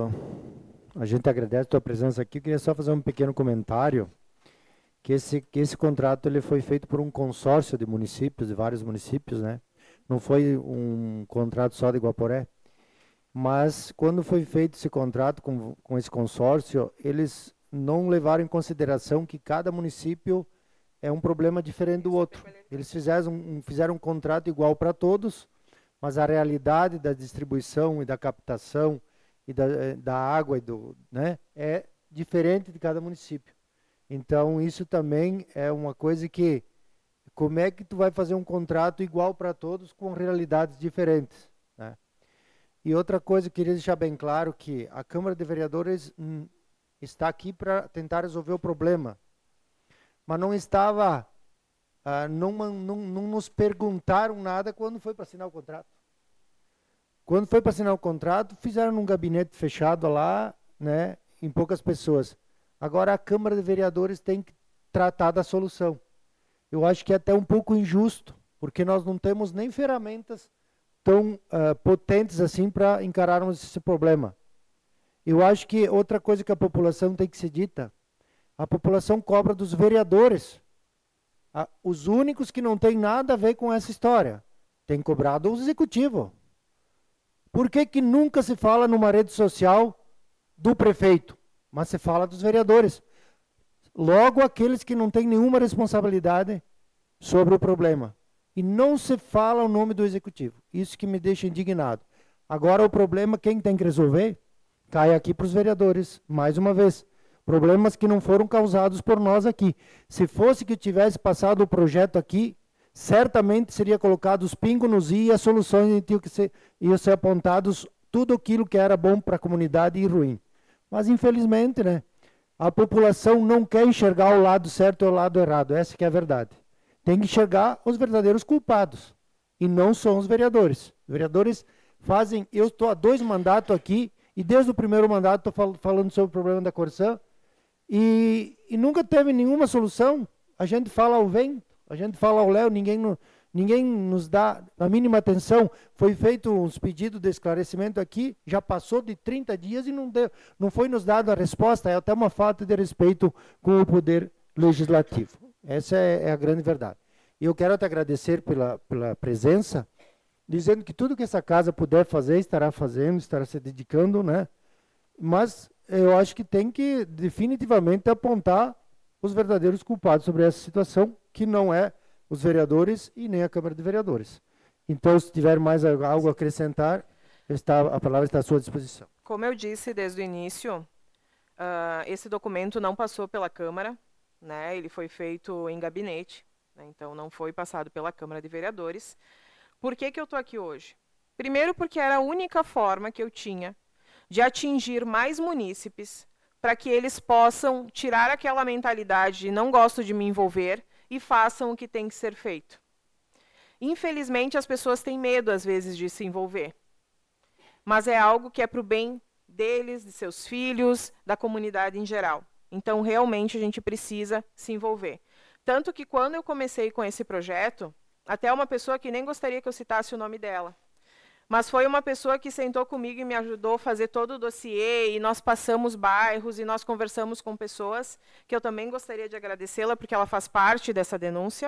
a gente agradece a tua presença aqui. Eu queria só fazer um pequeno comentário, que esse contrato ele foi feito por um consórcio de municípios, de vários municípios, né? Não foi um contrato só de Guaporé. Mas, quando foi feito esse contrato com esse consórcio, eles não levaram em consideração que cada município é um problema diferente do outro. Eles fizeram um contrato igual para todos, mas a realidade da distribuição e da captação e da água né, é diferente de cada município. Então, isso também é uma coisa que, como é que tu vai fazer um contrato igual para todos com realidades diferentes, né? E outra coisa, eu queria deixar bem claro que a Câmara de Vereadores está aqui para tentar resolver o problema, mas não estava, não nos perguntaram nada quando foi para assinar o contrato. Quando foi para assinar o contrato, fizeram num gabinete fechado lá, né, em poucas pessoas. Agora a Câmara de Vereadores tem que tratar da solução. Eu acho que é até um pouco injusto, porque nós não temos nem ferramentas tão potentes assim para encararmos esse problema. Eu acho que outra coisa que a população tem que ser dita, a população cobra dos vereadores. Os únicos que não têm nada a ver com essa história, tem cobrado o executivo. Por que nunca se fala numa rede social do prefeito, mas se fala dos vereadores? Logo aqueles que não têm nenhuma responsabilidade sobre o problema. E não se fala o nome do executivo. Isso que me deixa indignado. Agora o problema, quem tem que resolver, cai aqui para os vereadores, mais uma vez. Problemas que não foram causados por nós aqui. Se fosse que tivesse passado o projeto aqui, certamente seria colocado os pingos nos i e as soluções iam ser apontados tudo aquilo que era bom para a comunidade e ruim. Mas infelizmente, né, a população não quer enxergar o lado certo ou o lado errado. Essa que é a verdade. Tem que enxergar os verdadeiros culpados. E não são os vereadores. Os vereadores fazem... Eu estou há 2 mandatos aqui, e desde o primeiro mandato estou falando sobre o problema da Corsã, e nunca teve nenhuma solução. A gente fala ao vento, a gente fala ao léu, ninguém nos dá a mínima atenção. Foi feito uns pedidos de esclarecimento aqui, já passou de 30 dias e não foi nos dado a resposta. É até uma falta de respeito com o poder legislativo. Essa é a grande verdade. E eu quero te agradecer pela presença, dizendo que tudo que essa casa puder fazer, estará fazendo, estará se dedicando, né? Mas eu acho que tem que definitivamente apontar os verdadeiros culpados sobre essa situação, que não é os vereadores e nem a Câmara de Vereadores. Então, se tiver mais algo a acrescentar, a palavra está à sua disposição. Como eu disse desde o início, esse documento não passou pela Câmara, né? Ele foi feito em gabinete, né? Então não foi passado pela Câmara de Vereadores. Por que eu estou aqui hoje? Primeiro porque era a única forma que eu tinha de atingir mais munícipes para que eles possam tirar aquela mentalidade de não gosto de me envolver e façam o que tem que ser feito. Infelizmente, as pessoas têm medo, às vezes, de se envolver. Mas é algo que é para o bem deles, de seus filhos, da comunidade em geral. Então, realmente, a gente precisa se envolver. Tanto que, quando eu comecei com esse projeto, até uma pessoa que nem gostaria que eu citasse o nome dela, mas foi uma pessoa que sentou comigo e me ajudou a fazer todo o dossiê, e nós passamos bairros, e nós conversamos com pessoas, que eu também gostaria de agradecê-la, porque ela faz parte dessa denúncia.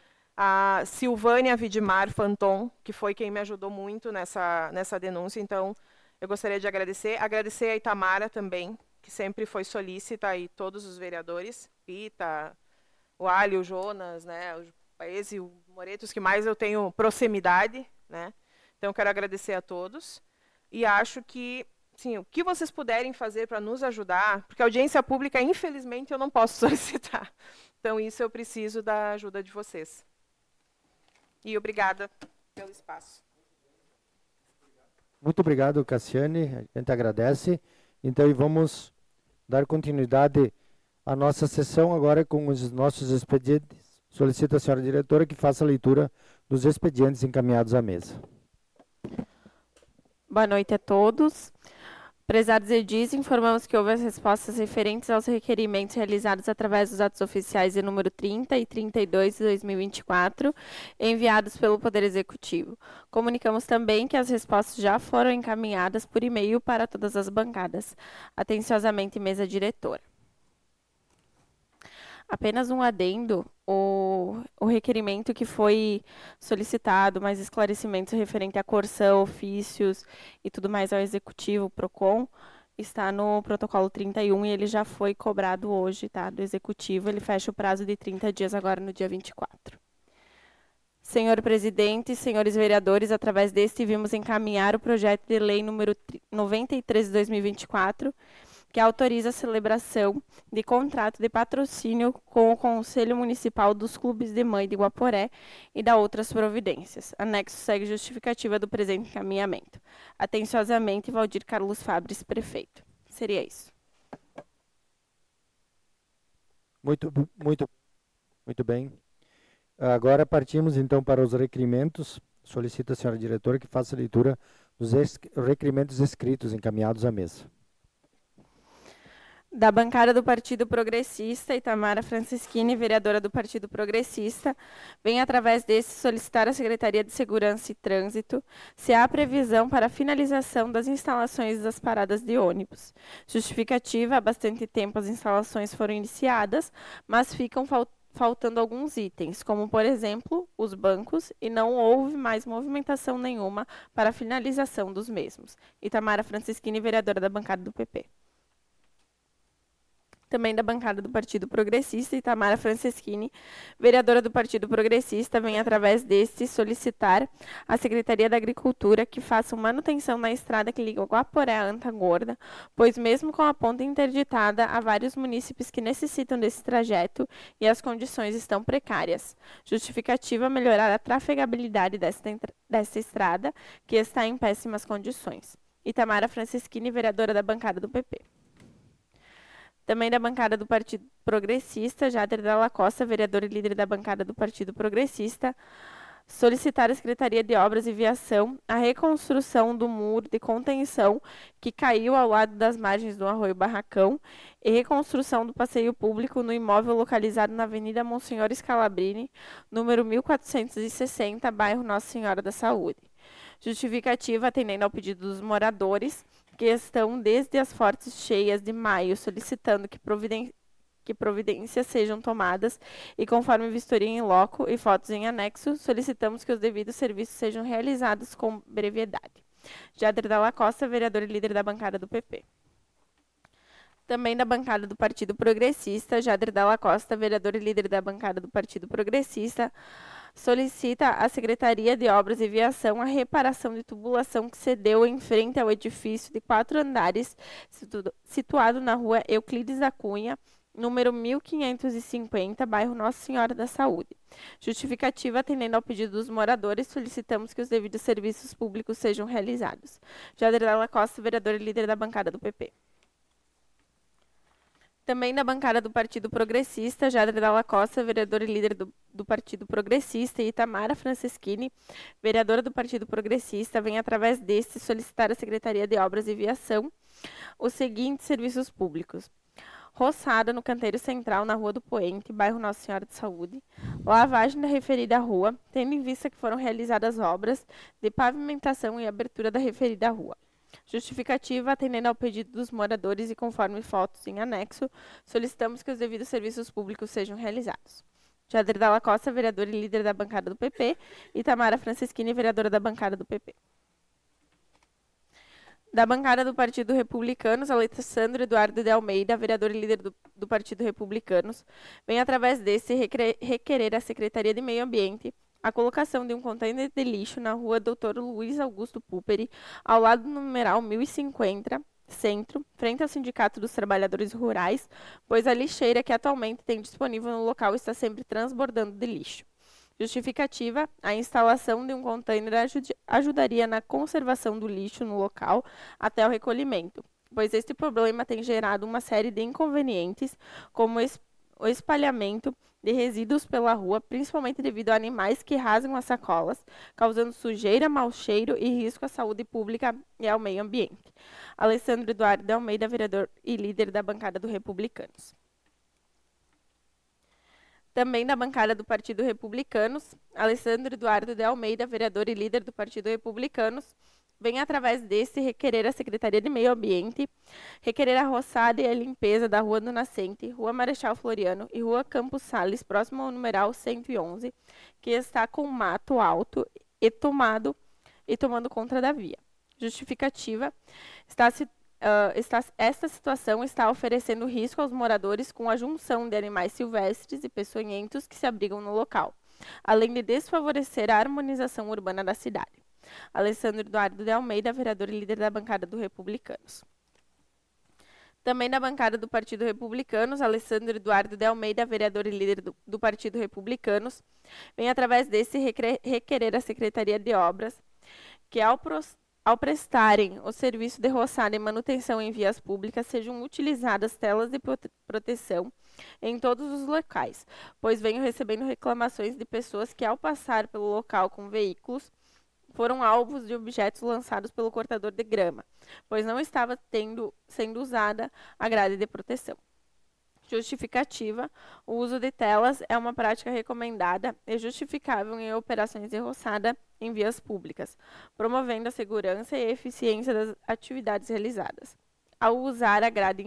A Silvânia Vidmar Fanton, que foi quem me ajudou muito nessa denúncia, então eu gostaria de agradecer. Agradecer a Itamara também, que sempre foi solícita, e todos os vereadores, Pita, o Ali, o Jonas, né, o Paes e o Moreto, os que mais eu tenho proximidade, né? Então, eu quero agradecer a todos e acho que, sim, o que vocês puderem fazer para nos ajudar, porque a audiência pública, infelizmente, eu não posso solicitar. Então, isso eu preciso da ajuda de vocês. E obrigada pelo espaço. Muito obrigado, Cassiane. A gente agradece. Então, e vamos dar continuidade à nossa sessão agora com os nossos expedientes. Solicito à senhora diretora que faça a leitura dos expedientes encaminhados à mesa. Boa noite a todos. Prezados edis, informamos que houve as respostas referentes aos requerimentos realizados através dos atos oficiais de número 30 e 32 de 2024, enviados pelo Poder Executivo. Comunicamos também que as respostas já foram encaminhadas por e-mail para todas as bancadas. Atenciosamente, mesa diretora. Apenas um adendo, o requerimento que foi solicitado, mais esclarecimentos referente à coerção, ofícios e tudo mais ao Executivo, PROCON, está no protocolo 31 e ele já foi cobrado hoje, tá, do Executivo. Ele fecha o prazo de 30 dias agora no dia 24. Senhor presidente, senhores vereadores, através deste vimos encaminhar o projeto de lei número 93 de 2024, que autoriza a celebração de contrato de patrocínio com o Conselho Municipal dos Clubes de Mãe de Guaporé e da outras providências. Anexo segue justificativa do presente encaminhamento. Atenciosamente, Valdir Carlos Fabres, prefeito. Seria isso. Muito bem. Agora partimos, então, para os requerimentos. Solicito a senhora diretora que faça a leitura dos requerimentos escritos encaminhados à mesa. Da bancada do Partido Progressista, Itamara Franceschini, vereadora do Partido Progressista, vem através desse solicitar à Secretaria de Segurança e Trânsito se há previsão para a finalização das instalações das paradas de ônibus. Justificativa: há bastante tempo as instalações foram iniciadas, mas ficam faltando alguns itens, como, por exemplo, os bancos, e não houve mais movimentação nenhuma para a finalização dos mesmos. Itamara Franceschini, vereadora da bancada do PP. Também da bancada do Partido Progressista, Itamara Franceschini, vereadora do Partido Progressista, vem através deste solicitar à Secretaria da Agricultura que façam manutenção na estrada que liga Guaporé a Antagorda, pois mesmo com a ponta interditada, há vários munícipes que necessitam desse trajeto e as condições estão precárias. Justificativa: melhorar a trafegabilidade desta estrada, que está em péssimas condições. Itamara Franceschini, vereadora da bancada do PP. Também da bancada do Partido Progressista, Jader Dalla Costa, vereador e líder da bancada do Partido Progressista, solicitar à Secretaria de Obras e Viação a reconstrução do muro de contenção que caiu ao lado das margens do Arroio Barracão e reconstrução do passeio público no imóvel localizado na Avenida Monsenhor Scalabrini, número 1460, bairro Nossa Senhora da Saúde. Justificativa: atendendo ao pedido dos moradores, que estão desde as fortes cheias de maio solicitando que providências sejam tomadas e, conforme vistoria em loco e fotos em anexo, solicitamos que os devidos serviços sejam realizados com brevidade. Jader Dalla Costa, vereador e líder da bancada do PP. Também da bancada do Partido Progressista, Jader Dalla Costa, vereador e líder da bancada do Partido Progressista, solicita à Secretaria de Obras e Viação a reparação de tubulação que cedeu em frente ao edifício de 4 andares, situado na rua Euclides da Cunha, número 1550, bairro Nossa Senhora da Saúde. Justificativa: atendendo ao pedido dos moradores, solicitamos que os devidos serviços públicos sejam realizados. Jader Dalla Costa, vereador e líder da bancada do PP. Também da bancada do Partido Progressista, Jader Dalla Costa, vereador e líder do Partido Progressista, e Itamara Franceschini, vereadora do Partido Progressista, vem através deste solicitar à Secretaria de Obras e Viação os seguintes serviços públicos: roçada no canteiro central na Rua do Poente, bairro Nossa Senhora de Saúde, lavagem da referida rua, tendo em vista que foram realizadas obras de pavimentação e abertura da referida rua. Justificativa: atendendo ao pedido dos moradores e conforme fotos em anexo, solicitamos que os devidos serviços públicos sejam realizados. Jader Dalla Costa, vereador e líder da bancada do PP, Itamara Franceschini, vereadora da bancada do PP. Da bancada do Partido Republicanos, Alessandro Eduardo de Almeida, vereador e líder do Partido Republicanos, vem através desse requerer à Secretaria de Meio Ambiente a colocação de um contêiner de lixo na rua Dr. Luiz Augusto Puperi, ao lado do numeral 1050, centro, frente ao Sindicato dos Trabalhadores Rurais, pois a lixeira que atualmente tem disponível no local está sempre transbordando de lixo. Justificativa: a instalação de um contêiner ajudaria na conservação do lixo no local até o recolhimento, pois este problema tem gerado uma série de inconvenientes, como o espalhamento de resíduos pela rua, principalmente devido a animais que rasgam as sacolas, causando sujeira, mau cheiro e risco à saúde pública e ao meio ambiente. Alessandro Eduardo de Almeida, vereador e líder da bancada do Republicanos. Também da bancada do Partido Republicanos, Alessandro Eduardo de Almeida, vereador e líder do Partido Republicanos, vem através desse requerer à Secretaria de Meio Ambiente, requerer a roçada e a limpeza da Rua do Nascente, Rua Marechal Floriano e Rua Campos Sales, próximo ao numeral 111, que está com mato alto e tomando conta da via. Justificativa, esta situação está oferecendo risco aos moradores com a junção de animais silvestres e peçonhentos que se abrigam no local, além de desfavorecer a harmonização urbana da cidade. Alessandro Eduardo de Almeida, vereador e líder da bancada do Republicanos. Também da bancada do Partido Republicanos, Alessandro Eduardo de Almeida, vereador e líder do Partido Republicanos, vem através desse requerer à Secretaria de Obras que ao prestarem o serviço de roçada e manutenção em vias públicas, sejam utilizadas telas de proteção em todos os locais, pois venho recebendo reclamações de pessoas que, ao passar pelo local com veículos, foram alvos de objetos lançados pelo cortador de grama, pois não estava sendo usada a grade de proteção. Justificativa, o uso de telas é uma prática recomendada e justificável em operações de roçada em vias públicas, promovendo a segurança e a eficiência das atividades realizadas. Ao usar a grade,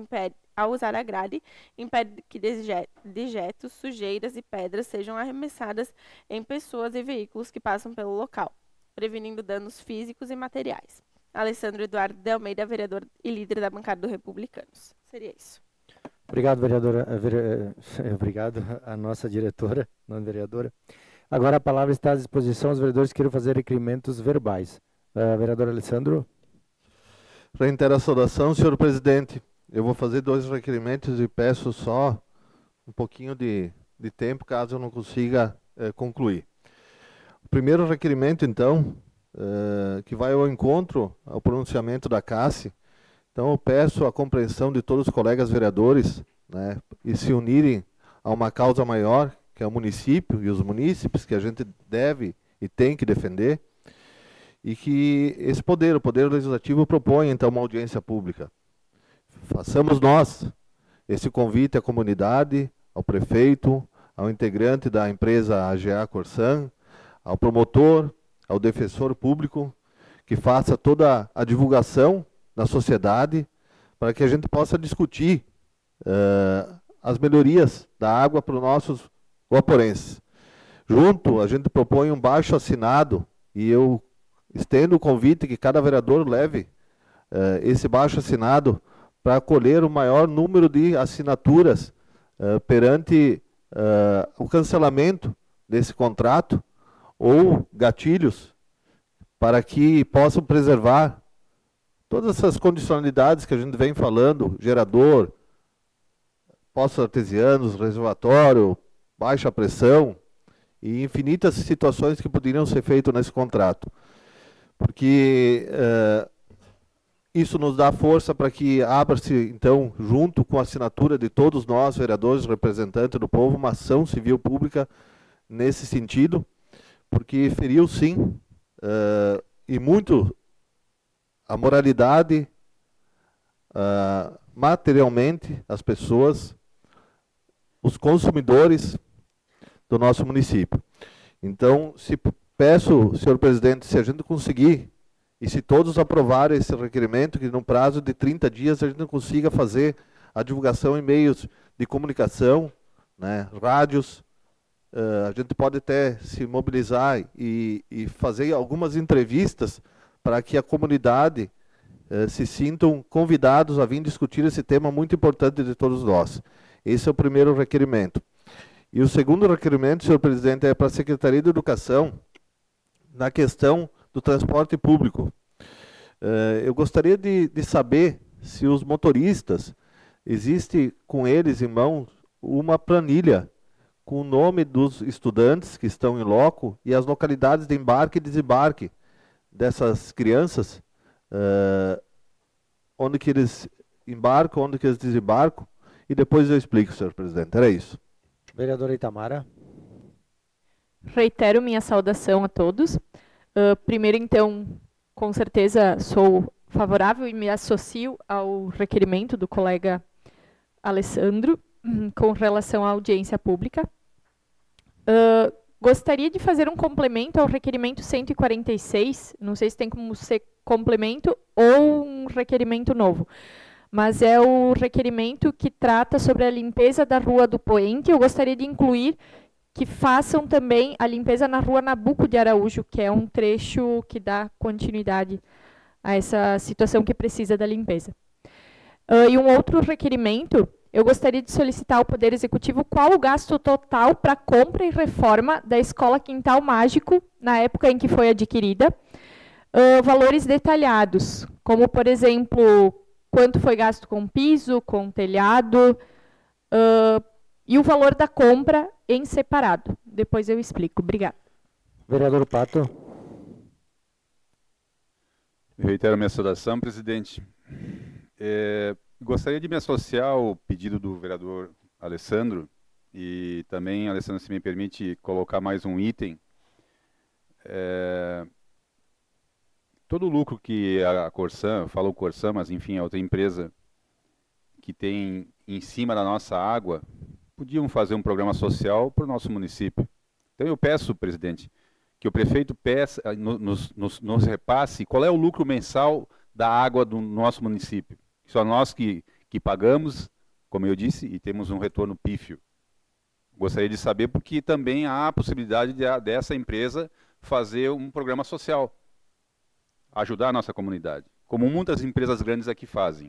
impede que dejetos, sujeiras e pedras sejam arremessadas em pessoas e veículos que passam pelo local, prevenindo danos físicos e materiais. Alessandro Eduardo de Almeida, vereador e líder da bancada do Republicanos. Seria isso. Obrigado, vereadora. Obrigado à nossa diretora, não vereadora. Agora a palavra está à disposição aos vereadores que queiram fazer requerimentos verbais. Vereador Alessandro. Reitero a saudação, senhor presidente. Eu vou fazer 2 requerimentos e peço só um pouquinho de tempo, caso eu não consiga concluir. O primeiro requerimento, então, que vai ao encontro ao pronunciamento da CASSE. Então, eu peço a compreensão de todos os colegas vereadores, né, e se unirem a uma causa maior, que é o município e os munícipes, que a gente deve e tem que defender, e que esse poder, o Poder Legislativo, propõe, então, uma audiência pública. Façamos nós esse convite à comunidade, ao prefeito, ao integrante da empresa AGA Corsan, ao promotor, ao defensor público, que faça toda a divulgação na sociedade, para que a gente possa discutir as melhorias da água para os nossos guaporenses. Junto, a gente propõe um baixo assinado, e eu estendo o convite que cada vereador leve esse baixo assinado para acolher o maior número de assinaturas perante o cancelamento desse contrato, ou gatilhos, para que possam preservar todas essas condicionalidades que a gente vem falando, gerador, poços artesianos, reservatório, baixa pressão, e infinitas situações que poderiam ser feitas nesse contrato. Porque isso nos dá força para que abra-se, então, junto com a assinatura de todos nós, vereadores, representantes do povo, uma ação civil pública nesse sentido, porque feriu, sim, e muito a moralidade, materialmente, as pessoas, os consumidores do nosso município. Então, se peço, senhor presidente, se a gente conseguir, e se todos aprovarem esse requerimento, que no prazo de 30 dias a gente consiga fazer a divulgação em meios de comunicação, né, rádios, a gente pode até se mobilizar e fazer algumas entrevistas para que a comunidade se sintam convidados a vir discutir esse tema muito importante de todos nós. Esse é o primeiro requerimento. E o segundo requerimento, senhor presidente, é para a Secretaria de Educação, na questão do transporte público. Eu gostaria de saber se os motoristas, existe com eles em mãos uma planilha com o nome dos estudantes que estão em loco e as localidades de embarque e desembarque dessas crianças, onde que eles embarcam, onde que eles desembarcam, e depois eu explico, senhor presidente. Era isso. Vereadora Itamara. Reitero minha saudação a todos. Primeiro, então, com certeza sou favorável e me associo ao requerimento do colega Alessandro com relação à audiência pública. Gostaria de fazer um complemento ao requerimento 146, não sei se tem como ser complemento ou um requerimento novo, mas é o requerimento que trata sobre a limpeza da Rua do Poente. Eu gostaria de incluir que façam também a limpeza na Rua Nabuco de Araújo, que é um trecho que dá continuidade a essa situação que precisa da limpeza. E um outro requerimento, eu gostaria de solicitar ao Poder Executivo qual o gasto total para compra e reforma da Escola Quintal Mágico, na época em que foi adquirida. Valores detalhados, como, por exemplo, quanto foi gasto com piso, com telhado, e o valor da compra em separado. Depois eu explico. Obrigada. Vereador Pato. Eu reitero minha saudação, presidente. Gostaria de me associar ao pedido do vereador Alessandro e também, Alessandro, se me permite colocar mais um item. Todo o lucro que a Corsan, eu falo Corsan, mas enfim, é outra empresa que tem em cima da nossa água, podiam fazer um programa social para o nosso município. Então eu peço, presidente, que o prefeito nos repasse qual é o lucro mensal da água do nosso município. Só nós que pagamos, como eu disse, e temos um retorno pífio. Gostaria de saber porque também há a possibilidade dessa empresa fazer um programa social, ajudar a nossa comunidade, como muitas empresas grandes aqui fazem.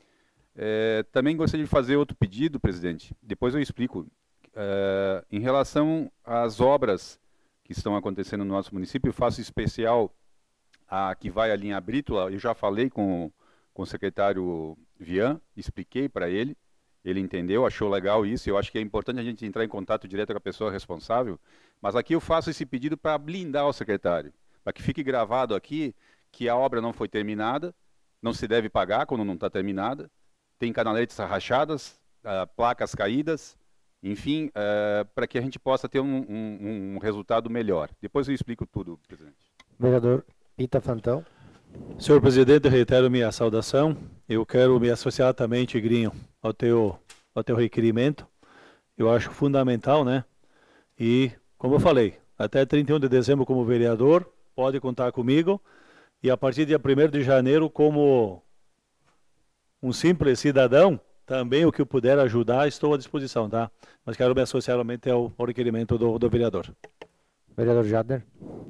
Também gostaria de fazer outro pedido, presidente, depois eu explico. Em relação às obras que estão acontecendo no nosso município, eu faço especial a que vai ali em Abrítula. Eu já falei com o secretário Vian, expliquei para ele, ele entendeu, achou legal isso. Eu acho que é importante a gente entrar em contato direto com a pessoa responsável, mas aqui eu faço esse pedido para blindar o secretário, para que fique gravado aqui que a obra não foi terminada, não se deve pagar quando não está terminada, tem canaletas rachadas, placas caídas, enfim, para que a gente possa ter um resultado melhor. Depois eu explico tudo, presidente. Vereador Ita Fantão. Senhor presidente, reitero minha saudação. Eu quero me associar também, Tigrinho, ao teu requerimento. Eu acho fundamental, né? E, como eu falei, até 31 de dezembro como vereador, pode contar comigo. E a partir de 1º de janeiro, como um simples cidadão, também o que eu puder ajudar, estou à disposição, tá? Mas quero me associar realmente ao requerimento do vereador. Vereador Jader.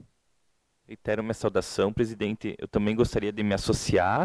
Reitero minha saudação, presidente. Eu também gostaria de me associar,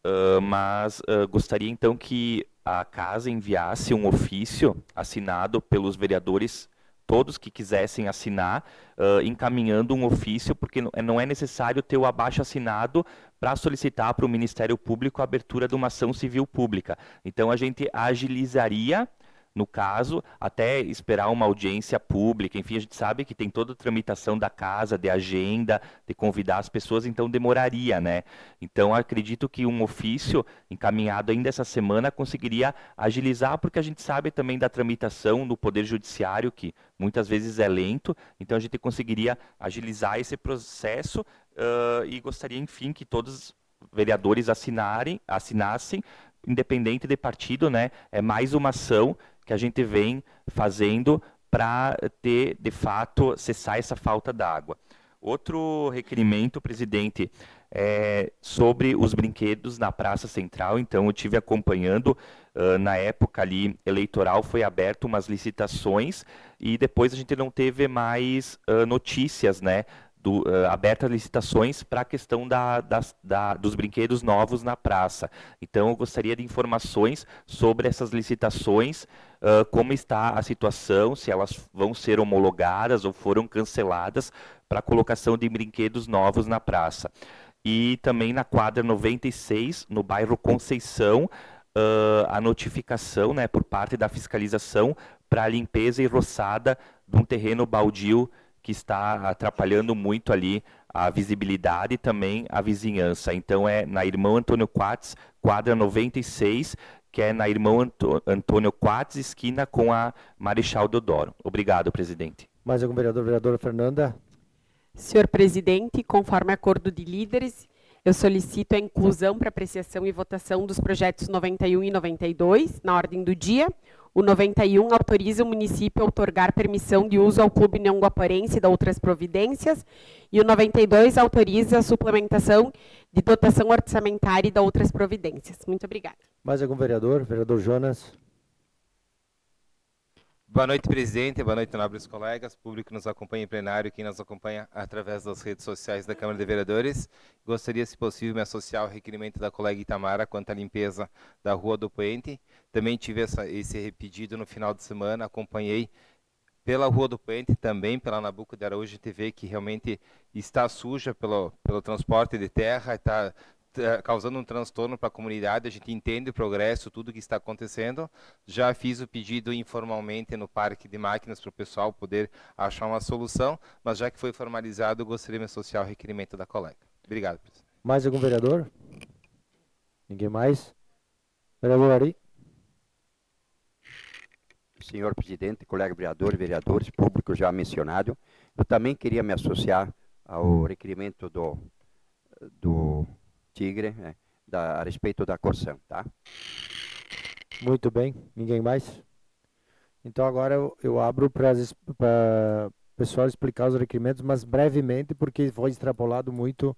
mas gostaria então que a casa enviasse um ofício assinado pelos vereadores, todos que quisessem assinar, encaminhando um ofício, porque não é necessário ter o abaixo-assinado para solicitar para o Ministério Público a abertura de uma ação civil pública. Então, a gente agilizaria, no caso, até esperar uma audiência pública. Enfim, a gente sabe que tem toda a tramitação da casa, de agenda, de convidar as pessoas, então demoraria, né? Então, acredito que um ofício encaminhado ainda essa semana conseguiria agilizar, porque a gente sabe também da tramitação no Poder Judiciário, que muitas vezes é lento, então a gente conseguiria agilizar esse processo e gostaria, enfim, que todos os vereadores assinassem, independente de partido, né? É mais uma ação que a gente vem fazendo para ter, de fato, cessar essa falta d'água. Outro requerimento, presidente, é sobre os brinquedos na Praça Central. Então, eu estive acompanhando, na época ali eleitoral, foi aberto umas licitações e depois a gente não teve mais notícias, né? Abertas licitações para a questão dos brinquedos novos na praça. Então, eu gostaria de informações sobre essas licitações, como está a situação, se elas vão ser homologadas ou foram canceladas para a colocação de brinquedos novos na praça. E também na quadra 96, no bairro Conceição, a notificação, né, por parte da fiscalização para a limpeza e roçada de um terreno baldio que está atrapalhando muito ali a visibilidade e também a vizinhança. Então, é na Irmão Antônio Quatz, quadra 96, que é na Irmão Antônio Quatz, esquina com a Marechal Deodoro. Obrigado, presidente. Mais algum vereador? Vereadora Fernanda? Senhor presidente, conforme acordo de líderes, eu solicito a inclusão para apreciação e votação dos projetos 91 e 92 na ordem do dia. O 91 autoriza o município a outorgar permissão de uso ao Clube União Guaporense e da outras providências. E o 92 autoriza a suplementação de dotação orçamentária e da outras providências. Muito obrigada. Mais algum vereador? Vereador Jonas? Boa noite, presidente. Boa noite, nobres colegas, público que nos acompanha em plenário e quem nos acompanha através das redes sociais da Câmara de Vereadores. Gostaria, se possível, me associar ao requerimento da colega Itamara quanto à limpeza da Rua do Poente. Também tive esse pedido no final de semana, acompanhei pela Rua do Poente, também pela Nabuco de Araújo TV, que realmente está suja pelo transporte de terra, está causando um transtorno para a comunidade. A gente entende o progresso, tudo que está acontecendo. Já fiz o pedido informalmente no Parque de Máquinas para o pessoal poder achar uma solução, mas já que foi formalizado, eu gostaria de me associar ao requerimento da colega. Obrigado, presidente. Mais algum vereador? Ninguém mais? Vereador Ari? Senhor presidente, colega vereador, vereadores, público já mencionado, eu também queria me associar ao requerimento do Tigre, a respeito da Corsã, tá? Muito bem, ninguém mais? Então agora eu abro para o pessoal explicar os requerimentos, mas brevemente, porque foi extrapolado muito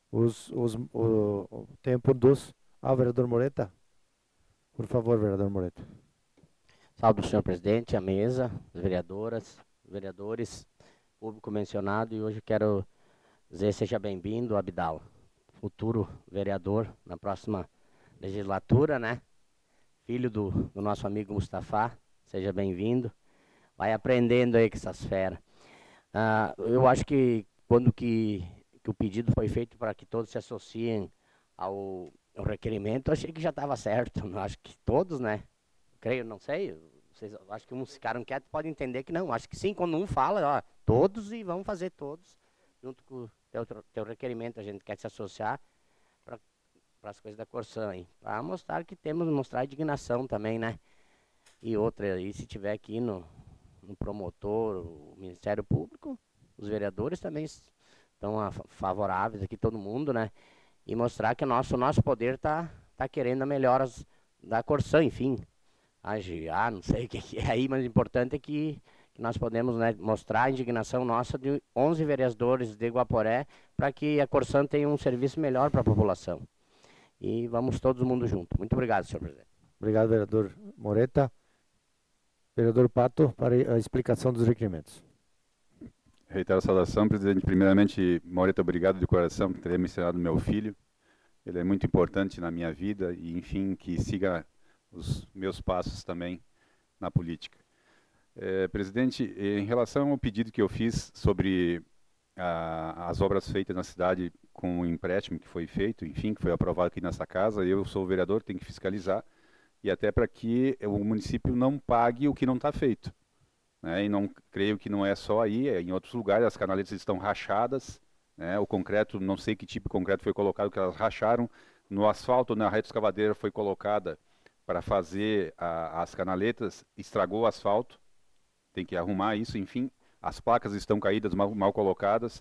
o tempo dos... vereador Moreta? Por favor, vereador Moreta. Salve, senhor presidente, a mesa, as vereadoras, vereadores, público mencionado, e hoje quero dizer seja bem-vindo, Abdala, futuro vereador na próxima legislatura, né? Filho do nosso amigo Mustafa, seja bem-vindo. Vai aprendendo aí com essas feras. Eu acho que quando que o pedido foi feito para que todos se associem ao requerimento, eu achei que já estava certo. Eu acho que todos, né? Creio, não sei. Vocês, acho que uns ficaram quietos, podem entender que não. Acho que sim, quando um fala, ó, todos, e vamos fazer todos, junto com o teu requerimento, a gente quer se associar para as coisas da Corsã, hein? Para mostrar que temos, mostrar indignação também, né? E outra, e se tiver aqui no promotor, o Ministério Público, os vereadores também estão favoráveis aqui, todo mundo, né? E mostrar que o nosso poder tá querendo a melhoras da Corsã, enfim. Não sei o que é aí, mas o importante é que nós podemos, né, mostrar a indignação nossa de 11 vereadores de Guaporé para que a Corsã tenha um serviço melhor para a população. E vamos todo mundo junto. Muito obrigado, senhor presidente. Obrigado, vereador Moreta. Vereador Pato, para a explicação dos requerimentos. Reitero a saudação, presidente. Primeiramente, Moreta, obrigado de coração por ter mencionado meu filho. Ele é muito importante na minha vida e, enfim, que siga os meus passos também na política. Presidente, em relação ao pedido que eu fiz sobre as obras feitas na cidade com o empréstimo que foi feito, enfim, que foi aprovado aqui nessa casa, eu sou o vereador, tenho que fiscalizar, e até para que o município não pague o que não está feito. Né? E não creio que não é só aí, em outros lugares as canaletas estão rachadas, né? O concreto, não sei que tipo de concreto foi colocado, que elas racharam, no asfalto, na reta escavadeira foi colocada para fazer as canaletas, estragou o asfalto, tem que arrumar isso, enfim, as placas estão caídas, mal colocadas.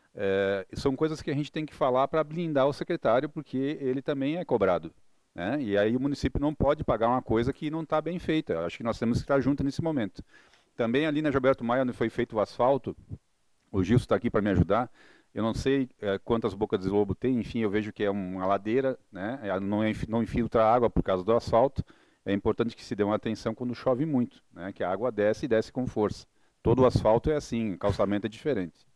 São coisas que a gente tem que falar para blindar o secretário, porque ele também é cobrado. Né? E aí o município não pode pagar uma coisa que não está bem feita. Eu acho que nós temos que estar juntos nesse momento. Também ali na Gilberto Maia, onde foi feito o asfalto, o Gilson está aqui para me ajudar. Eu não sei quantas bocas de lobo tem, enfim, eu vejo que é uma ladeira, né? Não infiltra água por causa do asfalto. É importante que se dê uma atenção quando chove muito, né? Que a água desce e desce com força. Todo o asfalto é assim, o calçamento é diferente.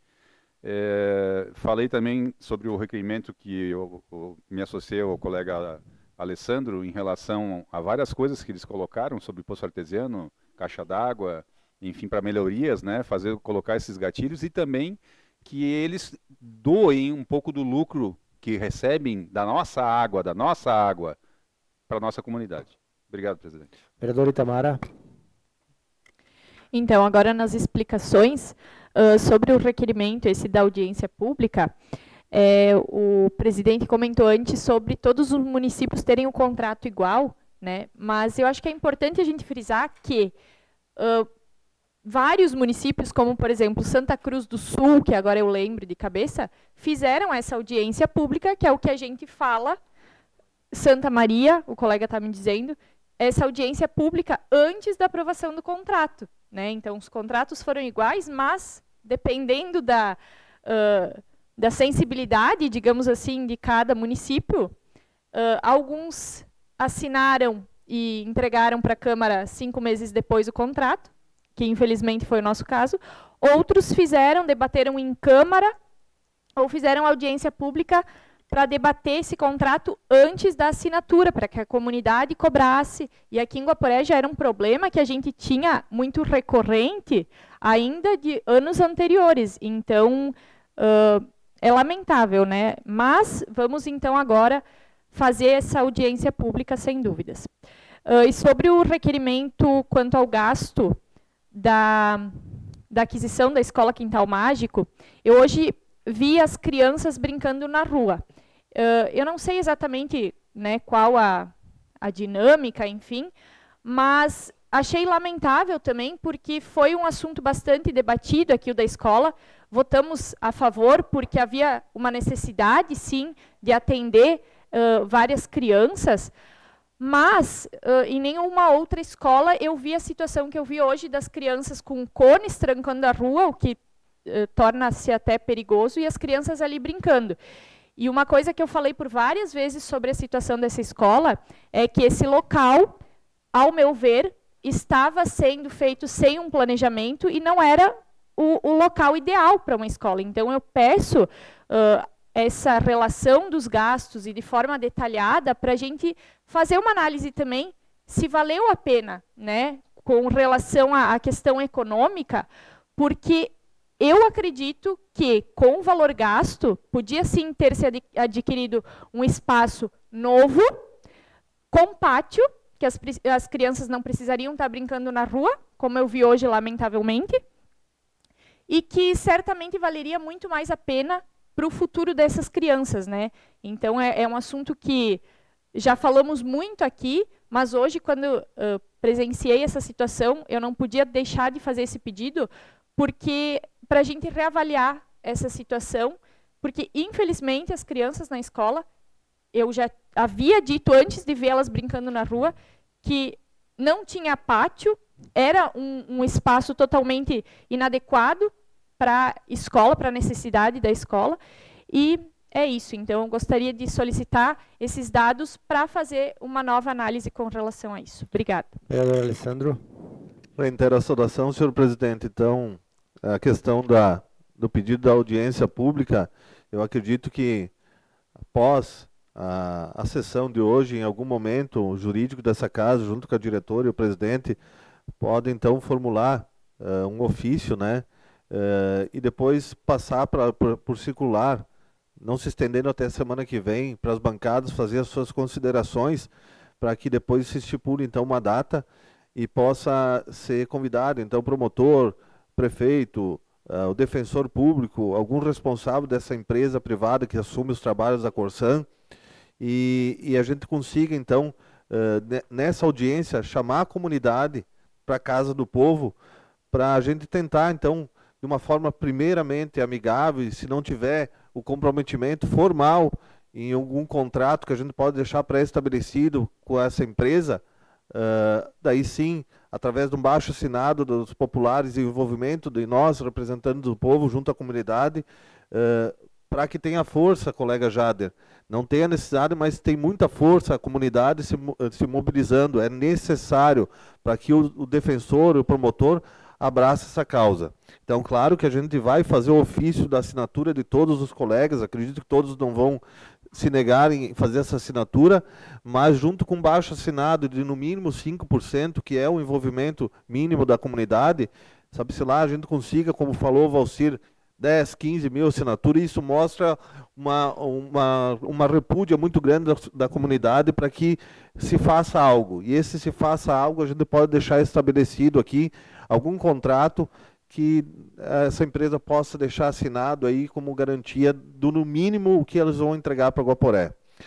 Falei também sobre o requerimento que eu me associei ao colega Alessandro em relação a várias coisas que eles colocaram sobre poço artesiano, caixa d'água, enfim, para melhorias, né? Colocar esses gatilhos e também que eles doem um pouco do lucro que recebem da nossa água para a nossa comunidade. Obrigado, presidente. Vereadora Itamara. Então, agora nas explicações sobre o requerimento, esse da audiência pública, o presidente comentou antes sobre todos os municípios terem um contrato igual, né? Mas eu acho que é importante a gente frisar que vários municípios, como, por exemplo, Santa Cruz do Sul, que agora eu lembro de cabeça, fizeram essa audiência pública, que é o que a gente fala. Santa Maria, o colega está me dizendo, essa audiência pública antes da aprovação do contrato, né? Então, os contratos foram iguais, mas, dependendo da sensibilidade, digamos assim, de cada município, alguns assinaram e entregaram para a Câmara 5 meses depois o contrato, que infelizmente foi o nosso caso. Outros debateram em Câmara, ou fizeram audiência pública para debater esse contrato antes da assinatura, para que a comunidade cobrasse. E aqui em Guaporé já era um problema que a gente tinha muito recorrente ainda de anos anteriores. Então, é lamentável, né? Mas vamos então agora fazer essa audiência pública sem dúvidas. E sobre o requerimento quanto ao gasto da aquisição da Escola Quintal Mágico, eu hoje vi as crianças brincando na rua. Eu não sei exatamente, né, qual a dinâmica, enfim, mas achei lamentável também, porque foi um assunto bastante debatido aqui, o da escola. Votamos a favor, porque havia uma necessidade, sim, de atender várias crianças, mas em nenhuma outra escola eu vi a situação que eu vi hoje das crianças com cones trancando a rua, o que torna-se até perigoso, e as crianças ali brincando. E uma coisa que eu falei por várias vezes sobre a situação dessa escola é que esse local, ao meu ver, estava sendo feito sem um planejamento e não era o local ideal para uma escola. Então, eu peço essa relação dos gastos e de forma detalhada para a gente fazer uma análise também se valeu a pena, né, com relação à questão econômica, porque eu acredito que, com o valor gasto, podia sim ter se adquirido um espaço novo, com pátio, que as crianças não precisariam estar brincando na rua, como eu vi hoje, lamentavelmente, e que certamente valeria muito mais a pena para o futuro dessas crianças, né? Então, é um assunto que já falamos muito aqui, mas hoje, quando presenciei essa situação, eu não podia deixar de fazer esse pedido, porque para a gente reavaliar essa situação, porque, infelizmente, as crianças na escola, eu já havia dito antes de vê-las brincando na rua, que não tinha pátio, era um espaço totalmente inadequado para a escola, para a necessidade da escola, e é isso. Então, eu gostaria de solicitar esses dados para fazer uma nova análise com relação a isso. Obrigada. Alessandro. Reitero a saudação, senhor presidente. Então, a questão do pedido da audiência pública, eu acredito que, após a sessão de hoje, em algum momento, o jurídico dessa casa, junto com a diretora e o presidente, pode, então, formular um ofício, né, e depois passar por circular, não se estendendo até a semana que vem, para as bancadas fazer as suas considerações, para que depois se estipule, então, uma data e possa ser convidado, então, promotor, prefeito, o defensor público, algum responsável dessa empresa privada que assume os trabalhos da Corsan, e a gente consiga, então, nessa audiência, chamar a comunidade para a Casa do Povo, para a gente tentar, então, de uma forma primeiramente amigável, e se não tiver o comprometimento formal em algum contrato que a gente pode deixar pré-estabelecido com essa empresa, daí sim, através de um baixo assinado dos populares e o envolvimento de nós, representantes do povo, junto à comunidade, para que tenha força, colega Jader. Não tem a necessidade, mas tem muita força a comunidade se mobilizando. É necessário para que o defensor, o promotor, abrace essa causa. Então, claro que a gente vai fazer o ofício da assinatura de todos os colegas, acredito que todos não vão se negarem em fazer essa assinatura, mas junto com baixo assinado de no mínimo 5%, que é o envolvimento mínimo da comunidade, sabe-se lá, a gente consiga, como falou o Valcir, 10, 15 mil assinaturas, e isso mostra uma repúdia muito grande da comunidade para que se faça algo. E esse se faça algo, a gente pode deixar estabelecido aqui algum contrato que essa empresa possa deixar assinado aí como garantia do no mínimo o que elas vão entregar para Guaporé.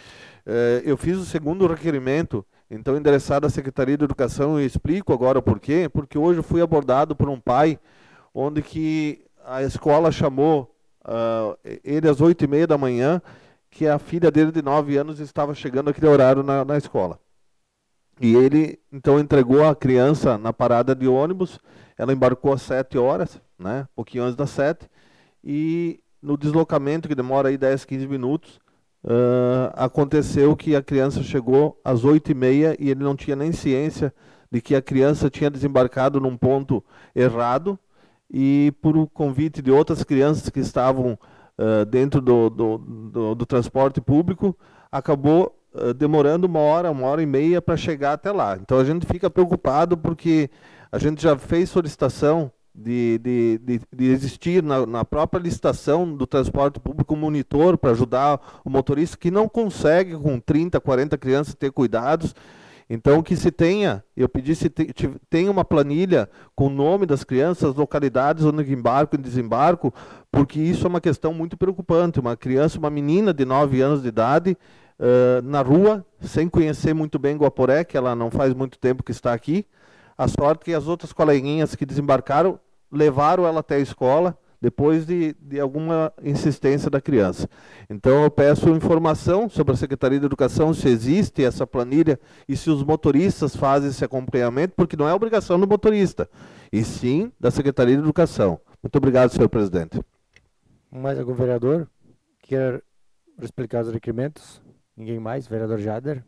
Eu fiz o segundo requerimento, então endereçado à Secretaria de Educação, e explico agora o porquê, porque hoje eu fui abordado por um pai, onde que a escola chamou ele às 8h30 da manhã, que a filha dele de 9 anos estava chegando naquele horário na escola. E ele, então, entregou a criança na parada de ônibus, ela embarcou às 7 horas, né, um pouquinho antes das 7, e no deslocamento, que demora aí 10, 15 minutos, aconteceu que a criança chegou às 8h30 e ele não tinha nem ciência de que a criança tinha desembarcado num ponto errado, e por um convite de outras crianças que estavam dentro do transporte público, acabou demorando 1h30 para chegar até lá. Então a gente fica preocupado porque a gente já fez solicitação de existir na própria licitação do transporte público um monitor para ajudar o motorista que não consegue com 30, 40 crianças ter cuidados. Então que se tenha, eu pedi se tenha uma planilha com o nome das crianças, localidades onde embarcam e desembarcam, porque isso é uma questão muito preocupante. Uma criança, uma menina de 9 anos de idade, na rua, sem conhecer muito bem Guaporé, que ela não faz muito tempo que está aqui. A sorte que as outras coleguinhas que desembarcaram levaram ela até a escola, depois de alguma insistência da criança. Então eu peço informação sobre a Secretaria de Educação, se existe essa planilha e se os motoristas fazem esse acompanhamento, porque não é obrigação do motorista, e sim da Secretaria de Educação. Muito obrigado, senhor presidente. Mais algum vereador quer explicar os requerimentos? Ninguém mais? Vereador Jader?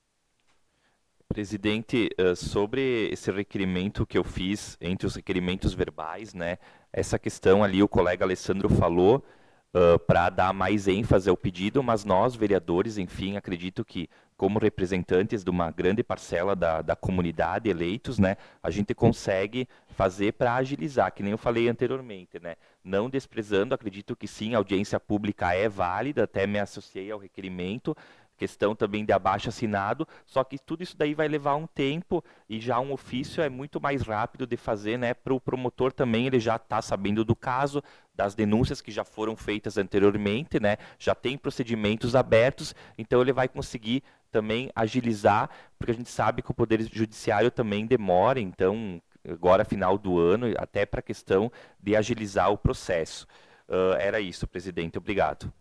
Presidente, sobre esse requerimento que eu fiz, entre os requerimentos verbais, né, essa questão ali o colega Alessandro falou, para dar mais ênfase ao pedido, mas nós, vereadores, enfim, acredito que, como representantes de uma grande parcela da comunidade, eleitos, né, a gente consegue fazer para agilizar, que nem eu falei anteriormente, né, não desprezando, acredito que sim, a audiência pública é válida, até me associei ao requerimento, questão também de abaixo-assinado, só que tudo isso daí vai levar um tempo e já um ofício é muito mais rápido de fazer, né, para o promotor também, ele já está sabendo do caso, das denúncias que já foram feitas anteriormente, né, já tem procedimentos abertos, então ele vai conseguir também agilizar, porque a gente sabe que o Poder Judiciário também demora, então, agora final do ano, até para a questão de agilizar o processo. Era isso, presidente, obrigado.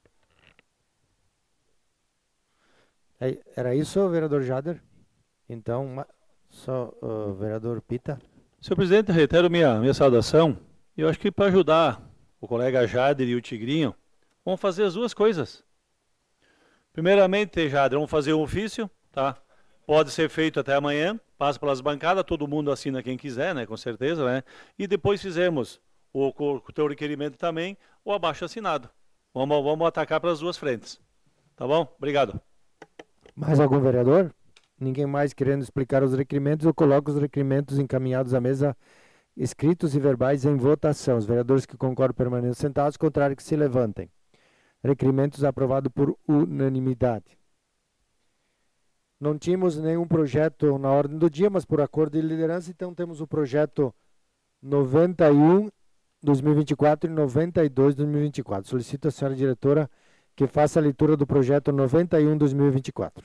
Era isso, vereador Jader? Então, só vereador Pita. Senhor presidente, reitero minha saudação. E eu acho que para ajudar o colega Jader e o Tigrinho, vamos fazer as duas coisas. Primeiramente, Jader, vamos fazer um ofício, tá? Pode ser feito até amanhã, passa pelas bancadas, todo mundo assina quem quiser, né? Com certeza, né? E depois fizemos o teu requerimento também, o abaixo-assinado. Vamos atacar para as duas frentes. Tá bom? Obrigado. Mais algum vereador? Ninguém mais querendo explicar os requerimentos, eu coloco os requerimentos encaminhados à mesa, escritos e verbais em votação. Os vereadores que concordam permaneçam sentados, contrário que se levantem. Requerimentos aprovados por unanimidade. Não tínhamos nenhum projeto na ordem do dia, mas por acordo de liderança, então temos o projeto 91/2024 e 92/2024. Solicito a senhora diretora que faça a leitura do projeto 91/2024.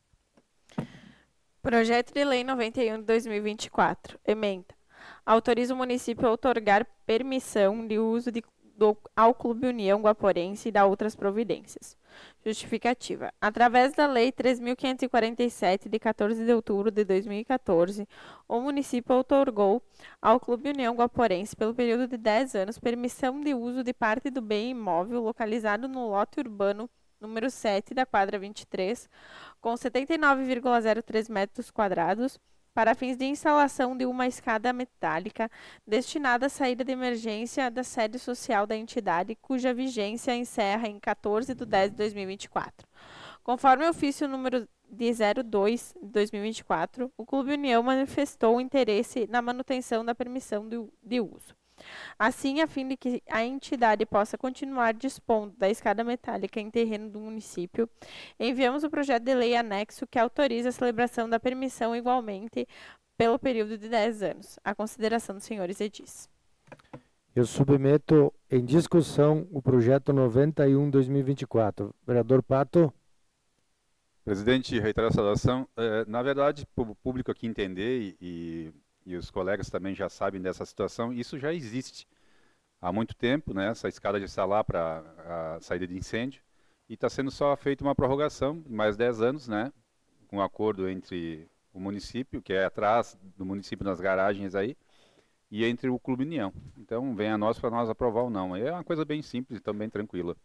Projeto de Lei 91 de 2024. Emenda. Autoriza o município a outorgar permissão de uso ao Clube União Guaporense e dá outras providências. Justificativa. Através da Lei 3.547, de 14 de outubro de 2014, o município outorgou ao Clube União Guaporense, pelo período de 10 anos, permissão de uso de parte do bem imóvel localizado no lote urbano número 7 da quadra 23, com 79,03 metros quadrados, para fins de instalação de uma escada metálica destinada à saída de emergência da sede social da entidade, cuja vigência encerra em 14/10/2024. Conforme o ofício número de 02 de 2024, o Clube União manifestou interesse na manutenção da permissão de uso. Assim, a fim de que a entidade possa continuar dispondo da escada metálica em terreno do município, enviamos o projeto de lei anexo que autoriza a celebração da permissão igualmente pelo período de 10 anos. À consideração dos senhores edis. Eu submeto em discussão o projeto 91/2024. Vereador Pato. Presidente, reitero a saudação. Na verdade, para o público aqui entender e os colegas também já sabem dessa situação, isso já existe há muito tempo, né? Essa escada de salar para a saída de incêndio, e está sendo só feita uma prorrogação de mais 10 anos, né? Com um acordo entre o município, que é atrás do município nas garagens aí, e entre o Clube União. Então, vem a nós para nós aprovar ou não. É uma coisa bem simples e também tranquila.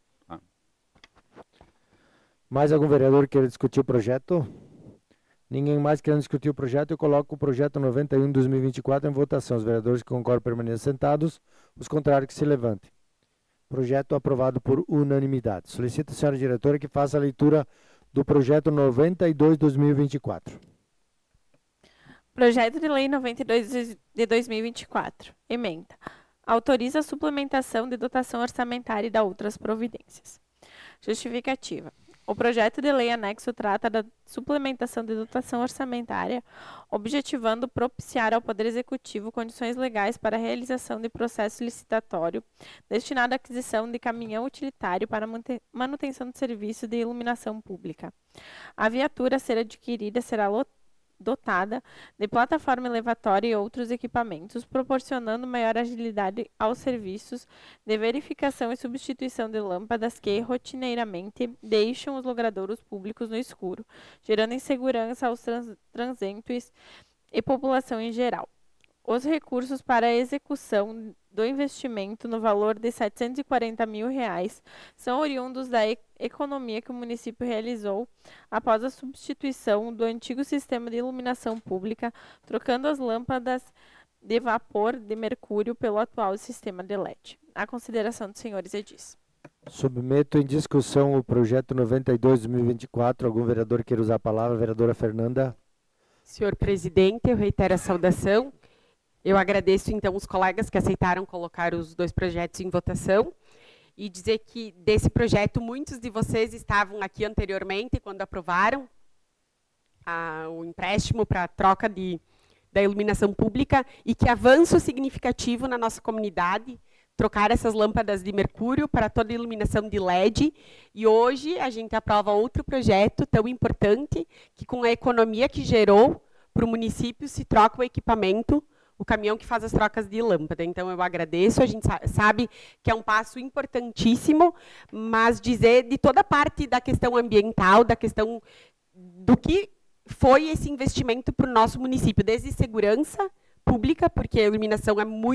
Mais algum vereador queira discutir o projeto? Ninguém mais querendo discutir o projeto, eu coloco o projeto 91/2024 em votação. Os vereadores que concordam permaneçam sentados, os contrários que se levantem. Projeto aprovado por unanimidade. Solicito a senhora diretora que faça a leitura do projeto 92/2024. Projeto de Lei 92 de 2024. Emenda. Autoriza a suplementação de dotação orçamentária e da outras providências. Justificativa. O projeto de lei anexo trata da suplementação de dotação orçamentária, objetivando propiciar ao Poder Executivo condições legais para a realização de processo licitatório destinado à aquisição de caminhão utilitário para manutenção de serviço de iluminação pública. A viatura a ser adquirida será dotada de plataforma elevatória e outros equipamentos, proporcionando maior agilidade aos serviços de verificação e substituição de lâmpadas que, rotineiramente, deixam os logradouros públicos no escuro, gerando insegurança aos transeuntes e população em geral. Os recursos para a execução do investimento no valor de R$ 740 mil são oriundos da economia que o município realizou após a substituição do antigo sistema de iluminação pública, trocando as lâmpadas de vapor de mercúrio pelo atual sistema de LED. A consideração dos senhores edis. Submeto em discussão o projeto 92/2024. Algum vereador queira usar a palavra? Vereadora Fernanda. Senhor presidente, eu reitero a saudação. Eu agradeço, então, os colegas que aceitaram colocar os dois projetos em votação e dizer que, desse projeto, muitos de vocês estavam aqui anteriormente, quando aprovaram o empréstimo para a troca da iluminação pública, e que avanço significativo na nossa comunidade, trocar essas lâmpadas de mercúrio para toda a iluminação de LED. E hoje a gente aprova outro projeto tão importante, que com a economia que gerou para o município, se troca o equipamento, o caminhão que faz as trocas de lâmpada. Então, eu agradeço, a gente sabe que é um passo importantíssimo, mas dizer de toda a parte da questão ambiental, da questão do que foi esse investimento para o nosso município, desde segurança pública, porque a iluminação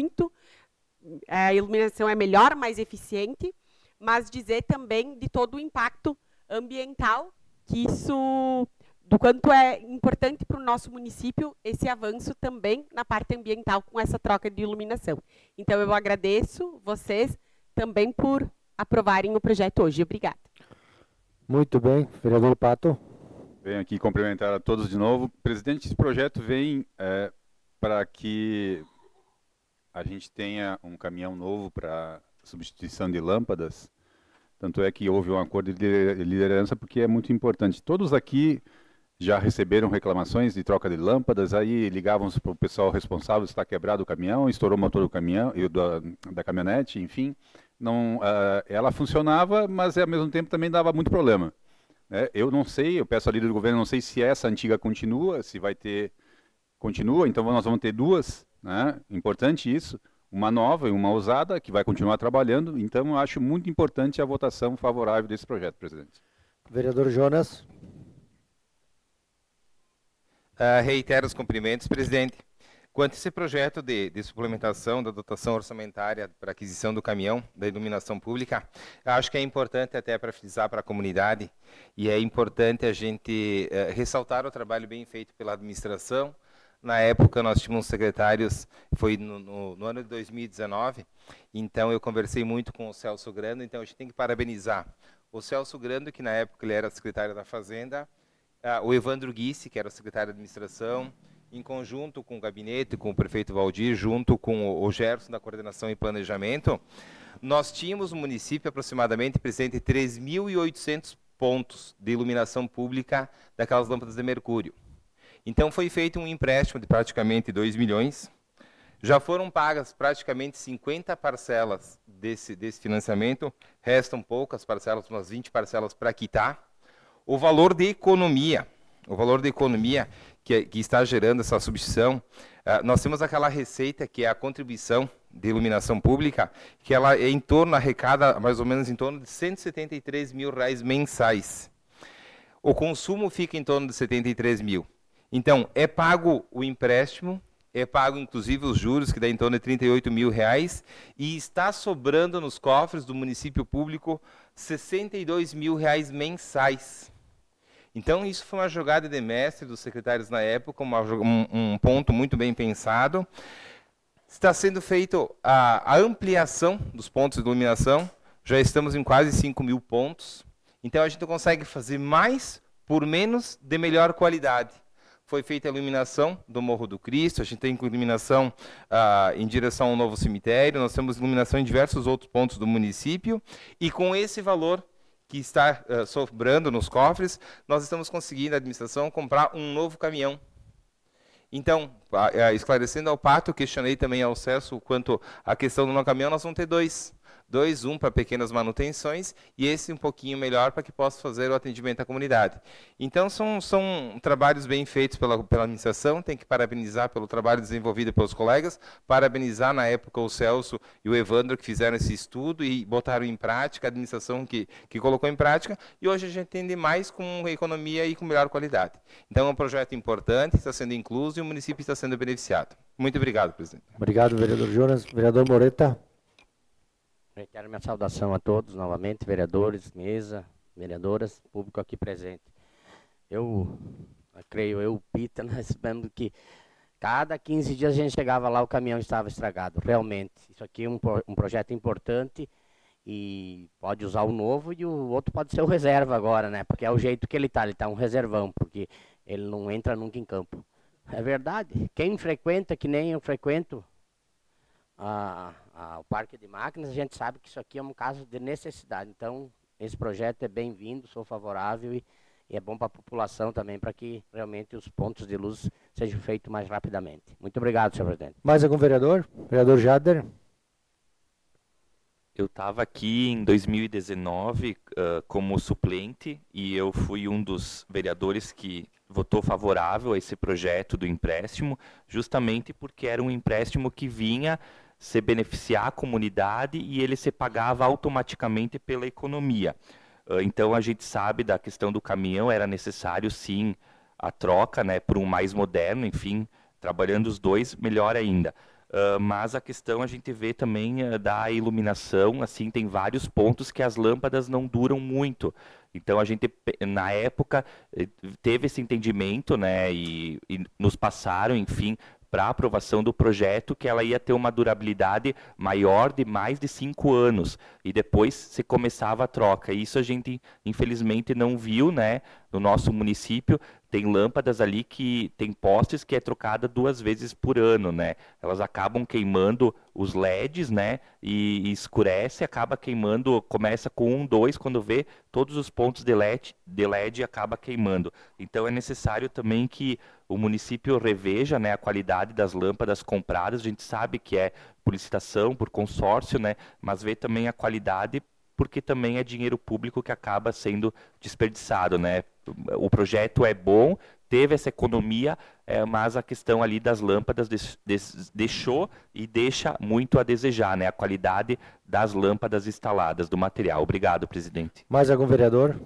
é melhor, mais eficiente, mas dizer também de todo o impacto ambiental, que isso, do quanto é importante para o nosso município esse avanço também na parte ambiental com essa troca de iluminação. Então, eu agradeço vocês também por aprovarem o projeto hoje. Obrigada. Muito bem. Vereador Pato. Venho aqui cumprimentar a todos de novo. Presidente, esse projeto vem para que a gente tenha um caminhão novo para substituição de lâmpadas. Tanto é que houve um acordo de liderança, porque é muito importante. Todos aqui já receberam reclamações de troca de lâmpadas, aí ligavam para o pessoal responsável, está quebrado o caminhão, estourou o motor do caminhão, da caminhonete, enfim. Não, ela funcionava, mas ao mesmo tempo também dava muito problema. Eu não sei, eu peço a líder do governo, não sei se essa antiga continua, se vai ter... Continua, então nós vamos ter duas, né? Importante isso, uma nova e uma usada, que vai continuar trabalhando. Então, eu acho muito importante a votação favorável desse projeto, presidente. Vereador Jonas. Reitero os cumprimentos, presidente. Quanto a esse projeto de suplementação da dotação orçamentária para aquisição do caminhão da iluminação pública, acho que é importante até para frisar para a comunidade, e é importante a gente ressaltar o trabalho bem feito pela administração. Na época, nós tínhamos secretários, foi no ano de 2019, então eu conversei muito com o Celso Grando, então a gente tem que parabenizar o Celso Grando, que na época ele era secretário da Fazenda, o Evandro Guissi, que era o secretário de administração, em conjunto com o gabinete, com o prefeito Valdir, junto com o Gerson da coordenação e planejamento, nós tínhamos no município aproximadamente, presidente, 3.800 pontos de iluminação pública daquelas lâmpadas de mercúrio. Então foi feito um empréstimo de praticamente 2 milhões, já foram pagas praticamente 50 parcelas desse financiamento, restam poucas parcelas, umas 20 parcelas para quitar. o valor de economia que está gerando essa substituição, nós temos aquela receita que é a contribuição de iluminação pública, que ela é arrecada mais ou menos em torno de R$173 mil mensais. O consumo fica em torno de 73 mil. Então, é pago o empréstimo, é pago inclusive os juros, que dá em torno de R$38 mil, e está sobrando nos cofres do município público R$62 mil mensais. Então, isso foi uma jogada de mestre dos secretários na época, um ponto muito bem pensado. Está sendo feita a ampliação dos pontos de iluminação, já estamos em quase 5 mil pontos. Então, a gente consegue fazer mais por menos de melhor qualidade. Foi feita a iluminação do Morro do Cristo, a gente tem iluminação em direção ao novo cemitério, nós temos iluminação em diversos outros pontos do município, e com esse valor que está sobrando nos cofres, nós estamos conseguindo, a administração, comprar um novo caminhão. Então, esclarecendo ao Pato, questionei também ao Celso quanto à questão do novo caminhão, nós vamos ter dois, um para pequenas manutenções e esse um pouquinho melhor para que possa fazer o atendimento à comunidade. Então, são trabalhos bem feitos pela administração, tem que parabenizar pelo trabalho desenvolvido pelos colegas, parabenizar na época o Celso e o Evandro que fizeram esse estudo e botaram em prática, a administração que colocou em prática, e hoje a gente atende mais com economia e com melhor qualidade. Então, é um projeto importante, está sendo incluso e o município está sendo beneficiado. Muito obrigado, presidente. Obrigado, vereador Jonas. Vereador Moreta. Reitero minha saudação a todos, novamente, vereadores, mesa, vereadoras, público aqui presente. Eu creio, Pita, nós sabemos que cada 15 dias a gente chegava lá, o caminhão estava estragado, realmente. Isso aqui é um projeto importante e pode usar o novo e o outro pode ser o reserva agora, né? Porque é o jeito que ele está um reservão, porque ele não entra nunca em campo. É verdade, quem frequenta, que nem eu frequento, o parque de máquinas, a gente sabe que isso aqui é um caso de necessidade. Então, esse projeto é bem-vindo, sou favorável e é bom para a população também, para que realmente os pontos de luz sejam feitos mais rapidamente. Muito obrigado, senhor presidente. Mais algum vereador? Vereador Jader? Eu estava aqui em 2019 como suplente e eu fui um dos vereadores que votou favorável a esse projeto do empréstimo, justamente porque era um empréstimo que vinha se beneficiar a comunidade e ele se pagava automaticamente pela economia. Então a gente sabe da questão do caminhão, era necessário sim a troca, né, por um mais moderno, enfim, trabalhando os dois, melhor ainda. Mas a questão a gente vê também da iluminação, assim, tem vários pontos que as lâmpadas não duram muito. Então a gente, na época, teve esse entendimento, né, e nos passaram, enfim, para a aprovação do projeto, que ela ia ter uma durabilidade maior de mais de 5 anos. E depois se começava a troca. Isso a gente, infelizmente, não viu, né, no nosso município. Tem lâmpadas ali que tem postes que é trocada 2 vezes por ano, né? Elas acabam queimando os LEDs, né? E escurece, acaba queimando, começa com 1, 2, quando vê, todos os pontos de LED acaba queimando. Então é necessário também que o município reveja, né, a qualidade das lâmpadas compradas. A gente sabe que é por licitação, por consórcio, né? Mas vê também a qualidade, porque também é dinheiro público que acaba sendo desperdiçado, né? O projeto é bom, teve essa economia, mas a questão ali das lâmpadas deixou e deixa muito a desejar, né? A qualidade das lâmpadas instaladas, do material. Obrigado, presidente. Mais algum vereador?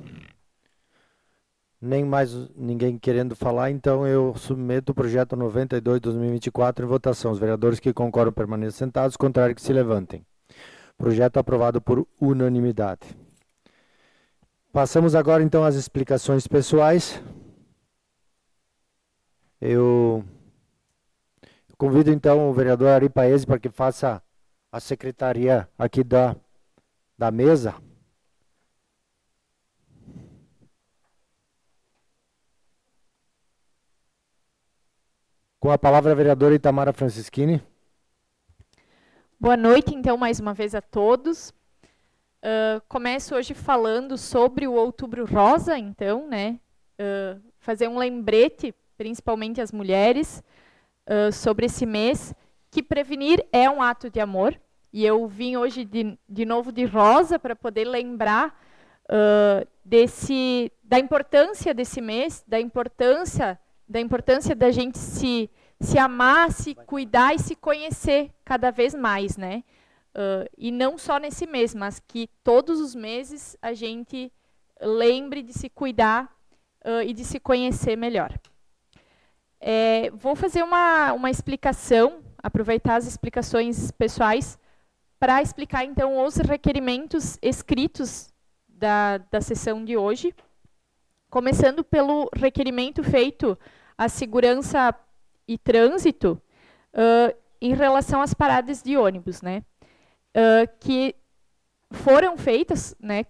Nem mais ninguém querendo falar, então eu submeto o projeto 92/2024 em votação. Os vereadores que concordam permaneçam sentados, contrário que se levantem. Projeto aprovado por unanimidade. Passamos agora, então, às explicações pessoais. Eu convido, então, o vereador Ari Paese para que faça a secretaria aqui da mesa. Com a palavra, a vereadora Itamara Francischini. Boa noite, então, mais uma vez a todos. Começo hoje falando sobre o Outubro Rosa, então, né? Fazer um lembrete, principalmente às mulheres, sobre esse mês, que prevenir é um ato de amor. E eu vim hoje de novo de rosa para poder lembrar da importância desse mês, da importância da gente se amar, se cuidar e se conhecer cada vez mais, né? E não só nesse mês, mas que todos os meses a gente lembre de se cuidar e de se conhecer melhor. Vou fazer uma explicação, aproveitar as explicações pessoais para explicar, então, os requerimentos escritos da sessão de hoje, começando pelo requerimento feito à segurança e trânsito em relação às paradas de ônibus, né? Que foram feitas, né,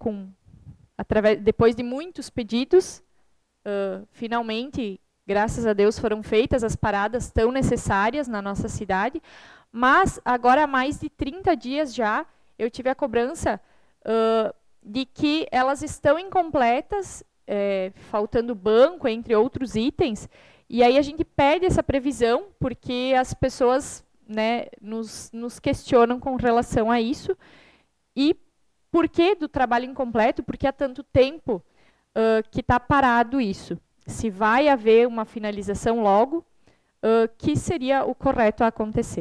depois de muitos pedidos, finalmente, graças a Deus, foram feitas as paradas tão necessárias na nossa cidade, mas agora há mais de 30 dias já, eu tive a cobrança de que elas estão incompletas, faltando banco, entre outros itens, e aí a gente pede essa previsão, porque as pessoas, né, nos questionam com relação a isso. E por que do trabalho incompleto? Porque há tanto tempo que está parado isso. Se vai haver uma finalização logo, que seria o correto a acontecer.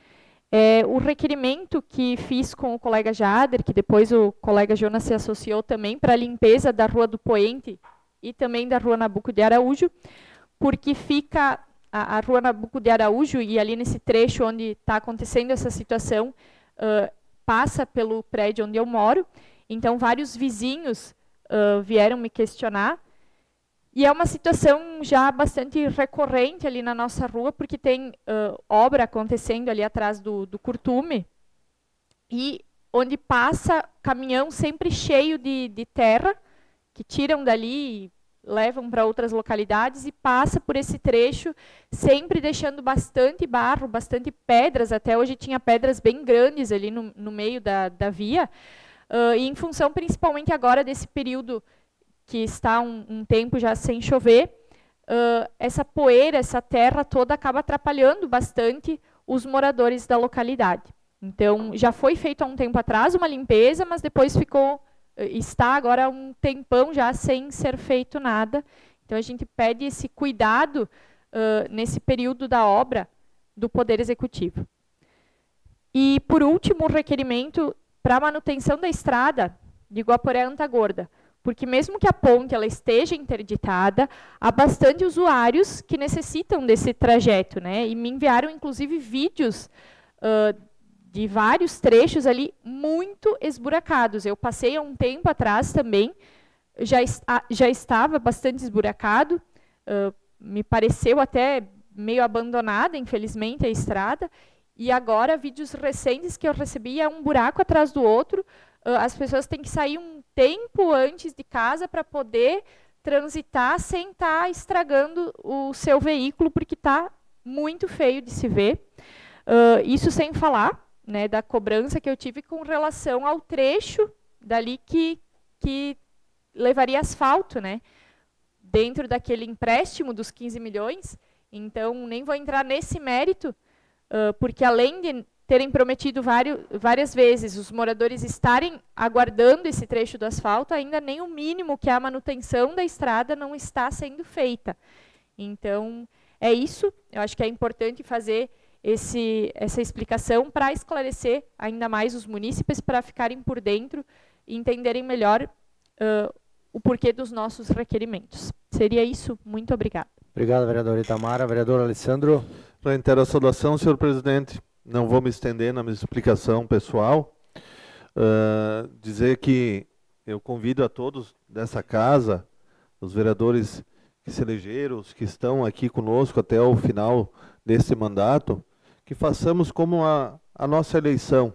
O requerimento que fiz com o colega Jader, que depois o colega Jonas se associou também, para a limpeza da Rua do Poente e também da Rua Nabuco de Araújo, porque fica a Rua Nabuco de Araújo, e ali nesse trecho onde está acontecendo essa situação, passa pelo prédio onde eu moro. Então, vários vizinhos vieram me questionar. E é uma situação já bastante recorrente ali na nossa rua, porque tem obra acontecendo ali atrás do curtume, e onde passa caminhão sempre cheio de terra, que tiram dali e levam para outras localidades, e passa por esse trecho, sempre deixando bastante barro, bastante pedras. Até hoje tinha pedras bem grandes ali no meio da via, e em função principalmente agora desse período que está um tempo já sem chover, essa poeira, essa terra toda acaba atrapalhando bastante os moradores da localidade. Então, já foi feito há um tempo atrás uma limpeza, mas depois está agora um tempão já sem ser feito nada. Então, a gente pede esse cuidado nesse período da obra do Poder Executivo. E, por último, o requerimento para a manutenção da estrada de Guaporé a Antagorda, porque mesmo que a ponte ela esteja interditada, há bastante usuários que necessitam desse trajeto, né? E me enviaram, inclusive, vídeos de vários trechos ali muito esburacados. Eu passei há um tempo atrás também, já estava bastante esburacado, me pareceu até meio abandonada, infelizmente, a estrada, e agora, vídeos recentes que eu recebi, é um buraco atrás do outro. As pessoas têm que sair um tempo antes de casa para poder transitar sem estar estragando o seu veículo, porque está muito feio de se ver. Isso sem falar, né, da cobrança que eu tive com relação ao trecho dali que levaria asfalto, né, dentro daquele empréstimo dos 15 milhões. Então, nem vou entrar nesse mérito, porque além de terem prometido várias vezes os moradores estarem aguardando esse trecho do asfalto, ainda nem o mínimo, que é a manutenção da estrada, não está sendo feita. Então, é isso. Eu acho que é importante fazer essa explicação para esclarecer ainda mais os munícipes, para ficarem por dentro e entenderem melhor o porquê dos nossos requerimentos. Seria isso. Muito obrigada. Obrigado, vereador Itamara. Vereador Alessandro. Reitero a saudação, senhor presidente. Não vou me estender na minha explicação pessoal. Dizer que eu convido a todos dessa casa, os vereadores que se elegeram, os que estão aqui conosco até o final desse mandato, que façamos como a nossa eleição.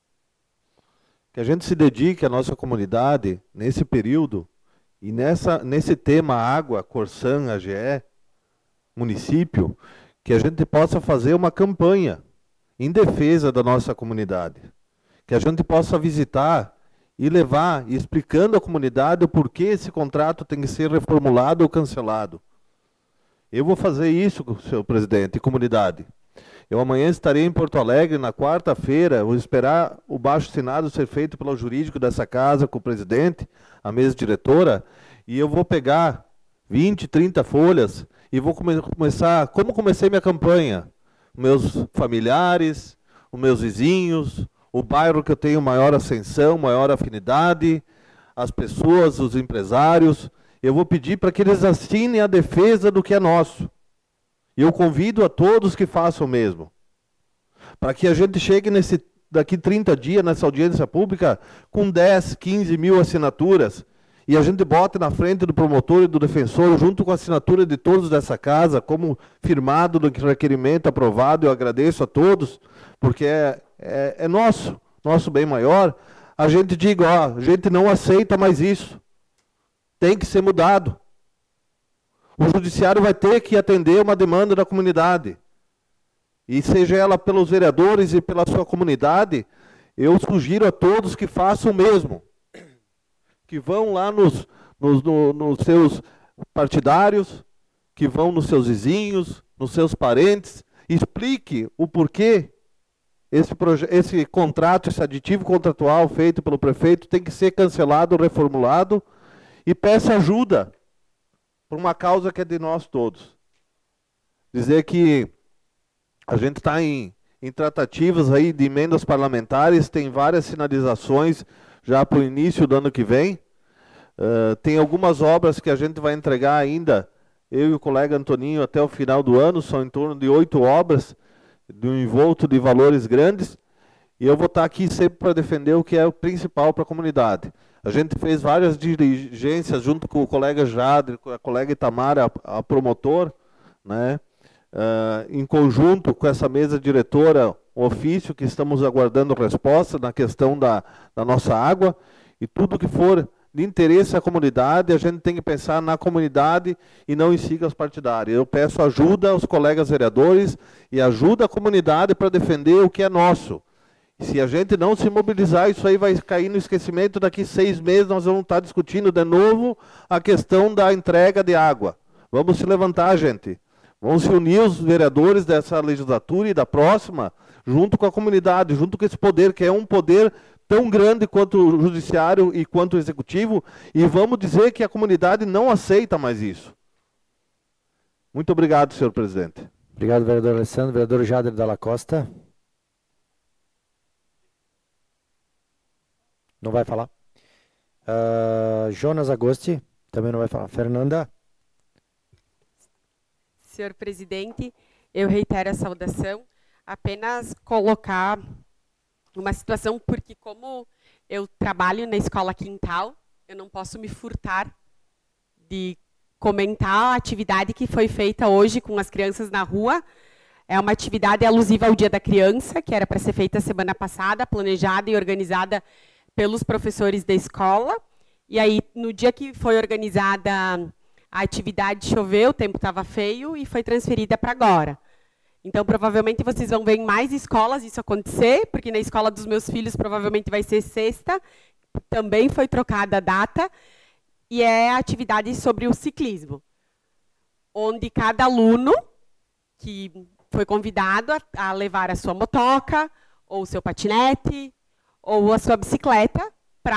Que a gente se dedique à nossa comunidade nesse período e nesse tema água, Corsã, AGE, município, que a gente possa fazer uma campanha em defesa da nossa comunidade. Que a gente possa visitar e levar, explicando à comunidade o porquê esse contrato tem que ser reformulado ou cancelado. Eu vou fazer isso, senhor presidente e comunidade. Eu amanhã estarei em Porto Alegre, na quarta-feira, vou esperar o baixo-assinado ser feito pelo jurídico dessa casa, com o presidente, a mesa diretora, e eu vou pegar 20, 30 folhas e vou começar, como comecei minha campanha, meus familiares, os meus vizinhos, o bairro que eu tenho maior ascensão, maior afinidade, as pessoas, os empresários, eu vou pedir para que eles assinem a defesa do que é nosso. E eu convido a todos que façam o mesmo. Para que a gente chegue daqui 30 dias, nessa audiência pública, com 10, 15 mil assinaturas, e a gente bote na frente do promotor e do defensor, junto com a assinatura de todos dessa casa, como firmado do requerimento aprovado. Eu agradeço a todos, porque é nosso bem maior. A gente diga, ó, a gente não aceita mais isso. Tem que ser mudado. O judiciário vai ter que atender uma demanda da comunidade. E seja ela pelos vereadores e pela sua comunidade, eu sugiro a todos que façam o mesmo. Que vão lá nos seus partidários, que vão nos seus parentes, explique o porquê esse contrato, esse aditivo contratual feito pelo prefeito tem que ser cancelado, reformulado, e peça ajuda por uma causa que é de nós todos. Dizer que a gente está em tratativas aí de emendas parlamentares, tem várias sinalizações já para o início do ano que vem. Tem algumas obras que a gente vai entregar ainda, eu e o colega Antoninho, até o final do ano, são em torno de 8 obras, de um envolto de valores grandes, e eu vou estar aqui sempre para defender o que é o principal para a comunidade. A gente fez várias diligências junto com o colega Jadre, com a colega Itamara, a promotor, né? Em conjunto com essa mesa diretora, um ofício que estamos aguardando resposta na questão da nossa água, e tudo que for de interesse à comunidade, a gente tem que pensar na comunidade e não em siglas partidárias. Eu peço ajuda aos colegas vereadores e ajuda a comunidade para defender o que é nosso. Se a gente não se mobilizar, isso aí vai cair no esquecimento. Daqui 6 meses nós vamos estar discutindo de novo a questão da entrega de água. Vamos se levantar, gente. Vamos se unir os vereadores dessa legislatura e da próxima, junto com a comunidade, junto com esse poder, que é um poder tão grande quanto o judiciário e quanto o executivo, e vamos dizer que a comunidade não aceita mais isso. Muito obrigado, senhor presidente. Obrigado, vereador Alessandro. Vereador Jader Dalla Costa. Não vai falar. Jonas Agosti, também não vai falar. Fernanda. Senhor presidente, eu reitero a saudação. Apenas colocar uma situação, porque como eu trabalho na escola Quintal, eu não posso me furtar de comentar a atividade que foi feita hoje com as crianças na rua. É uma atividade alusiva ao Dia da Criança, que era para ser feita semana passada, planejada e organizada pelos professores da escola. E aí, no dia que foi organizada a atividade, choveu, o tempo estava feio e foi transferida para agora. Então, provavelmente, vocês vão ver em mais escolas isso acontecer, porque na escola dos meus filhos provavelmente vai ser sexta, também foi trocada a data, e é a atividade sobre o ciclismo, onde cada aluno que foi convidado a levar a sua motoca, ou o seu patinete, ou a sua bicicleta,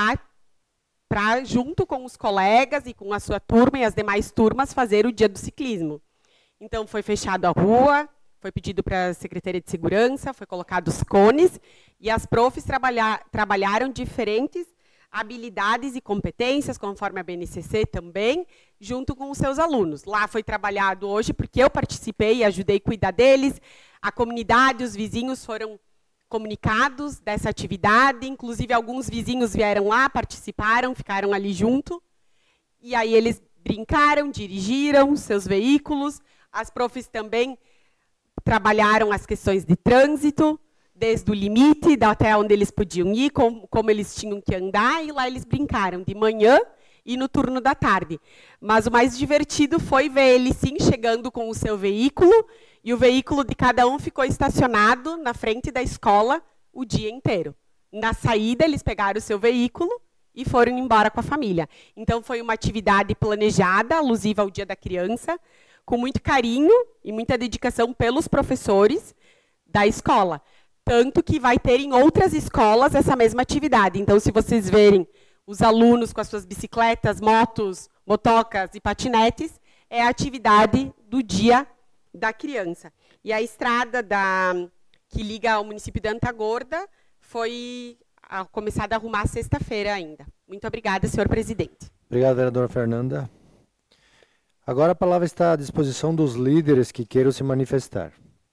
para, junto com os colegas e com a sua turma e as demais turmas, fazer o dia do ciclismo. Então, foi fechado a rua, foi pedido para a Secretaria de Segurança, foi colocado os cones, e as profs trabalharam diferentes habilidades e competências, conforme a BNCC também, junto com os seus alunos. Lá foi trabalhado hoje, porque eu participei e ajudei a cuidar deles, a comunidade, os vizinhos foram comunicados dessa atividade, inclusive alguns vizinhos vieram lá, participaram, ficaram ali junto, e aí eles brincaram, dirigiram seus veículos, as profs também trabalharam as questões de trânsito, desde o limite até onde eles podiam ir, como eles tinham que andar, e lá eles brincaram de manhã e no turno da tarde. Mas o mais divertido foi ver eles, sim, chegando com o seu veículo, e o veículo de cada um ficou estacionado na frente da escola o dia inteiro. Na saída, eles pegaram o seu veículo e foram embora com a família. Então, foi uma atividade planejada, alusiva ao Dia da Criança, com muito carinho e muita dedicação pelos professores, da escola. Tanto que vai ter em outras escolas essa mesma atividade. Então, se vocês verem os alunos com as suas bicicletas, motos, motocas e patinetes, é a atividade do dia da criança. E a estrada que liga ao município de Antagorda foi começada a arrumar sexta-feira ainda. Muito obrigada, senhor presidente. Obrigado, vereadora Fernanda. Agora a palavra está à disposição dos líderes que queiram se manifestar.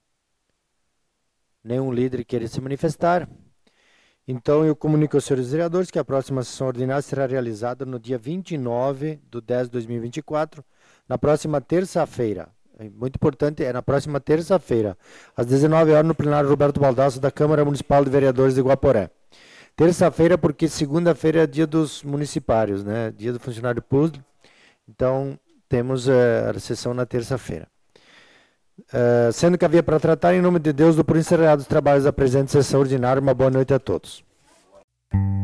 Nenhum líder queira se manifestar. Então, eu comunico aos senhores vereadores que a próxima sessão ordinária será realizada no dia 29/10/2024, na próxima terça-feira. Muito importante, é na próxima terça-feira, às 19 horas, no plenário Roberto Baldasso, da Câmara Municipal de Vereadores de Guaporé. Terça-feira, porque segunda-feira é dia dos municipários, né? Dia do funcionário público. Então, temos a sessão na terça-feira. Sendo que havia para tratar, em nome de Deus, do por encerrados os trabalhos da presente sessão ordinária. Uma boa noite a todos.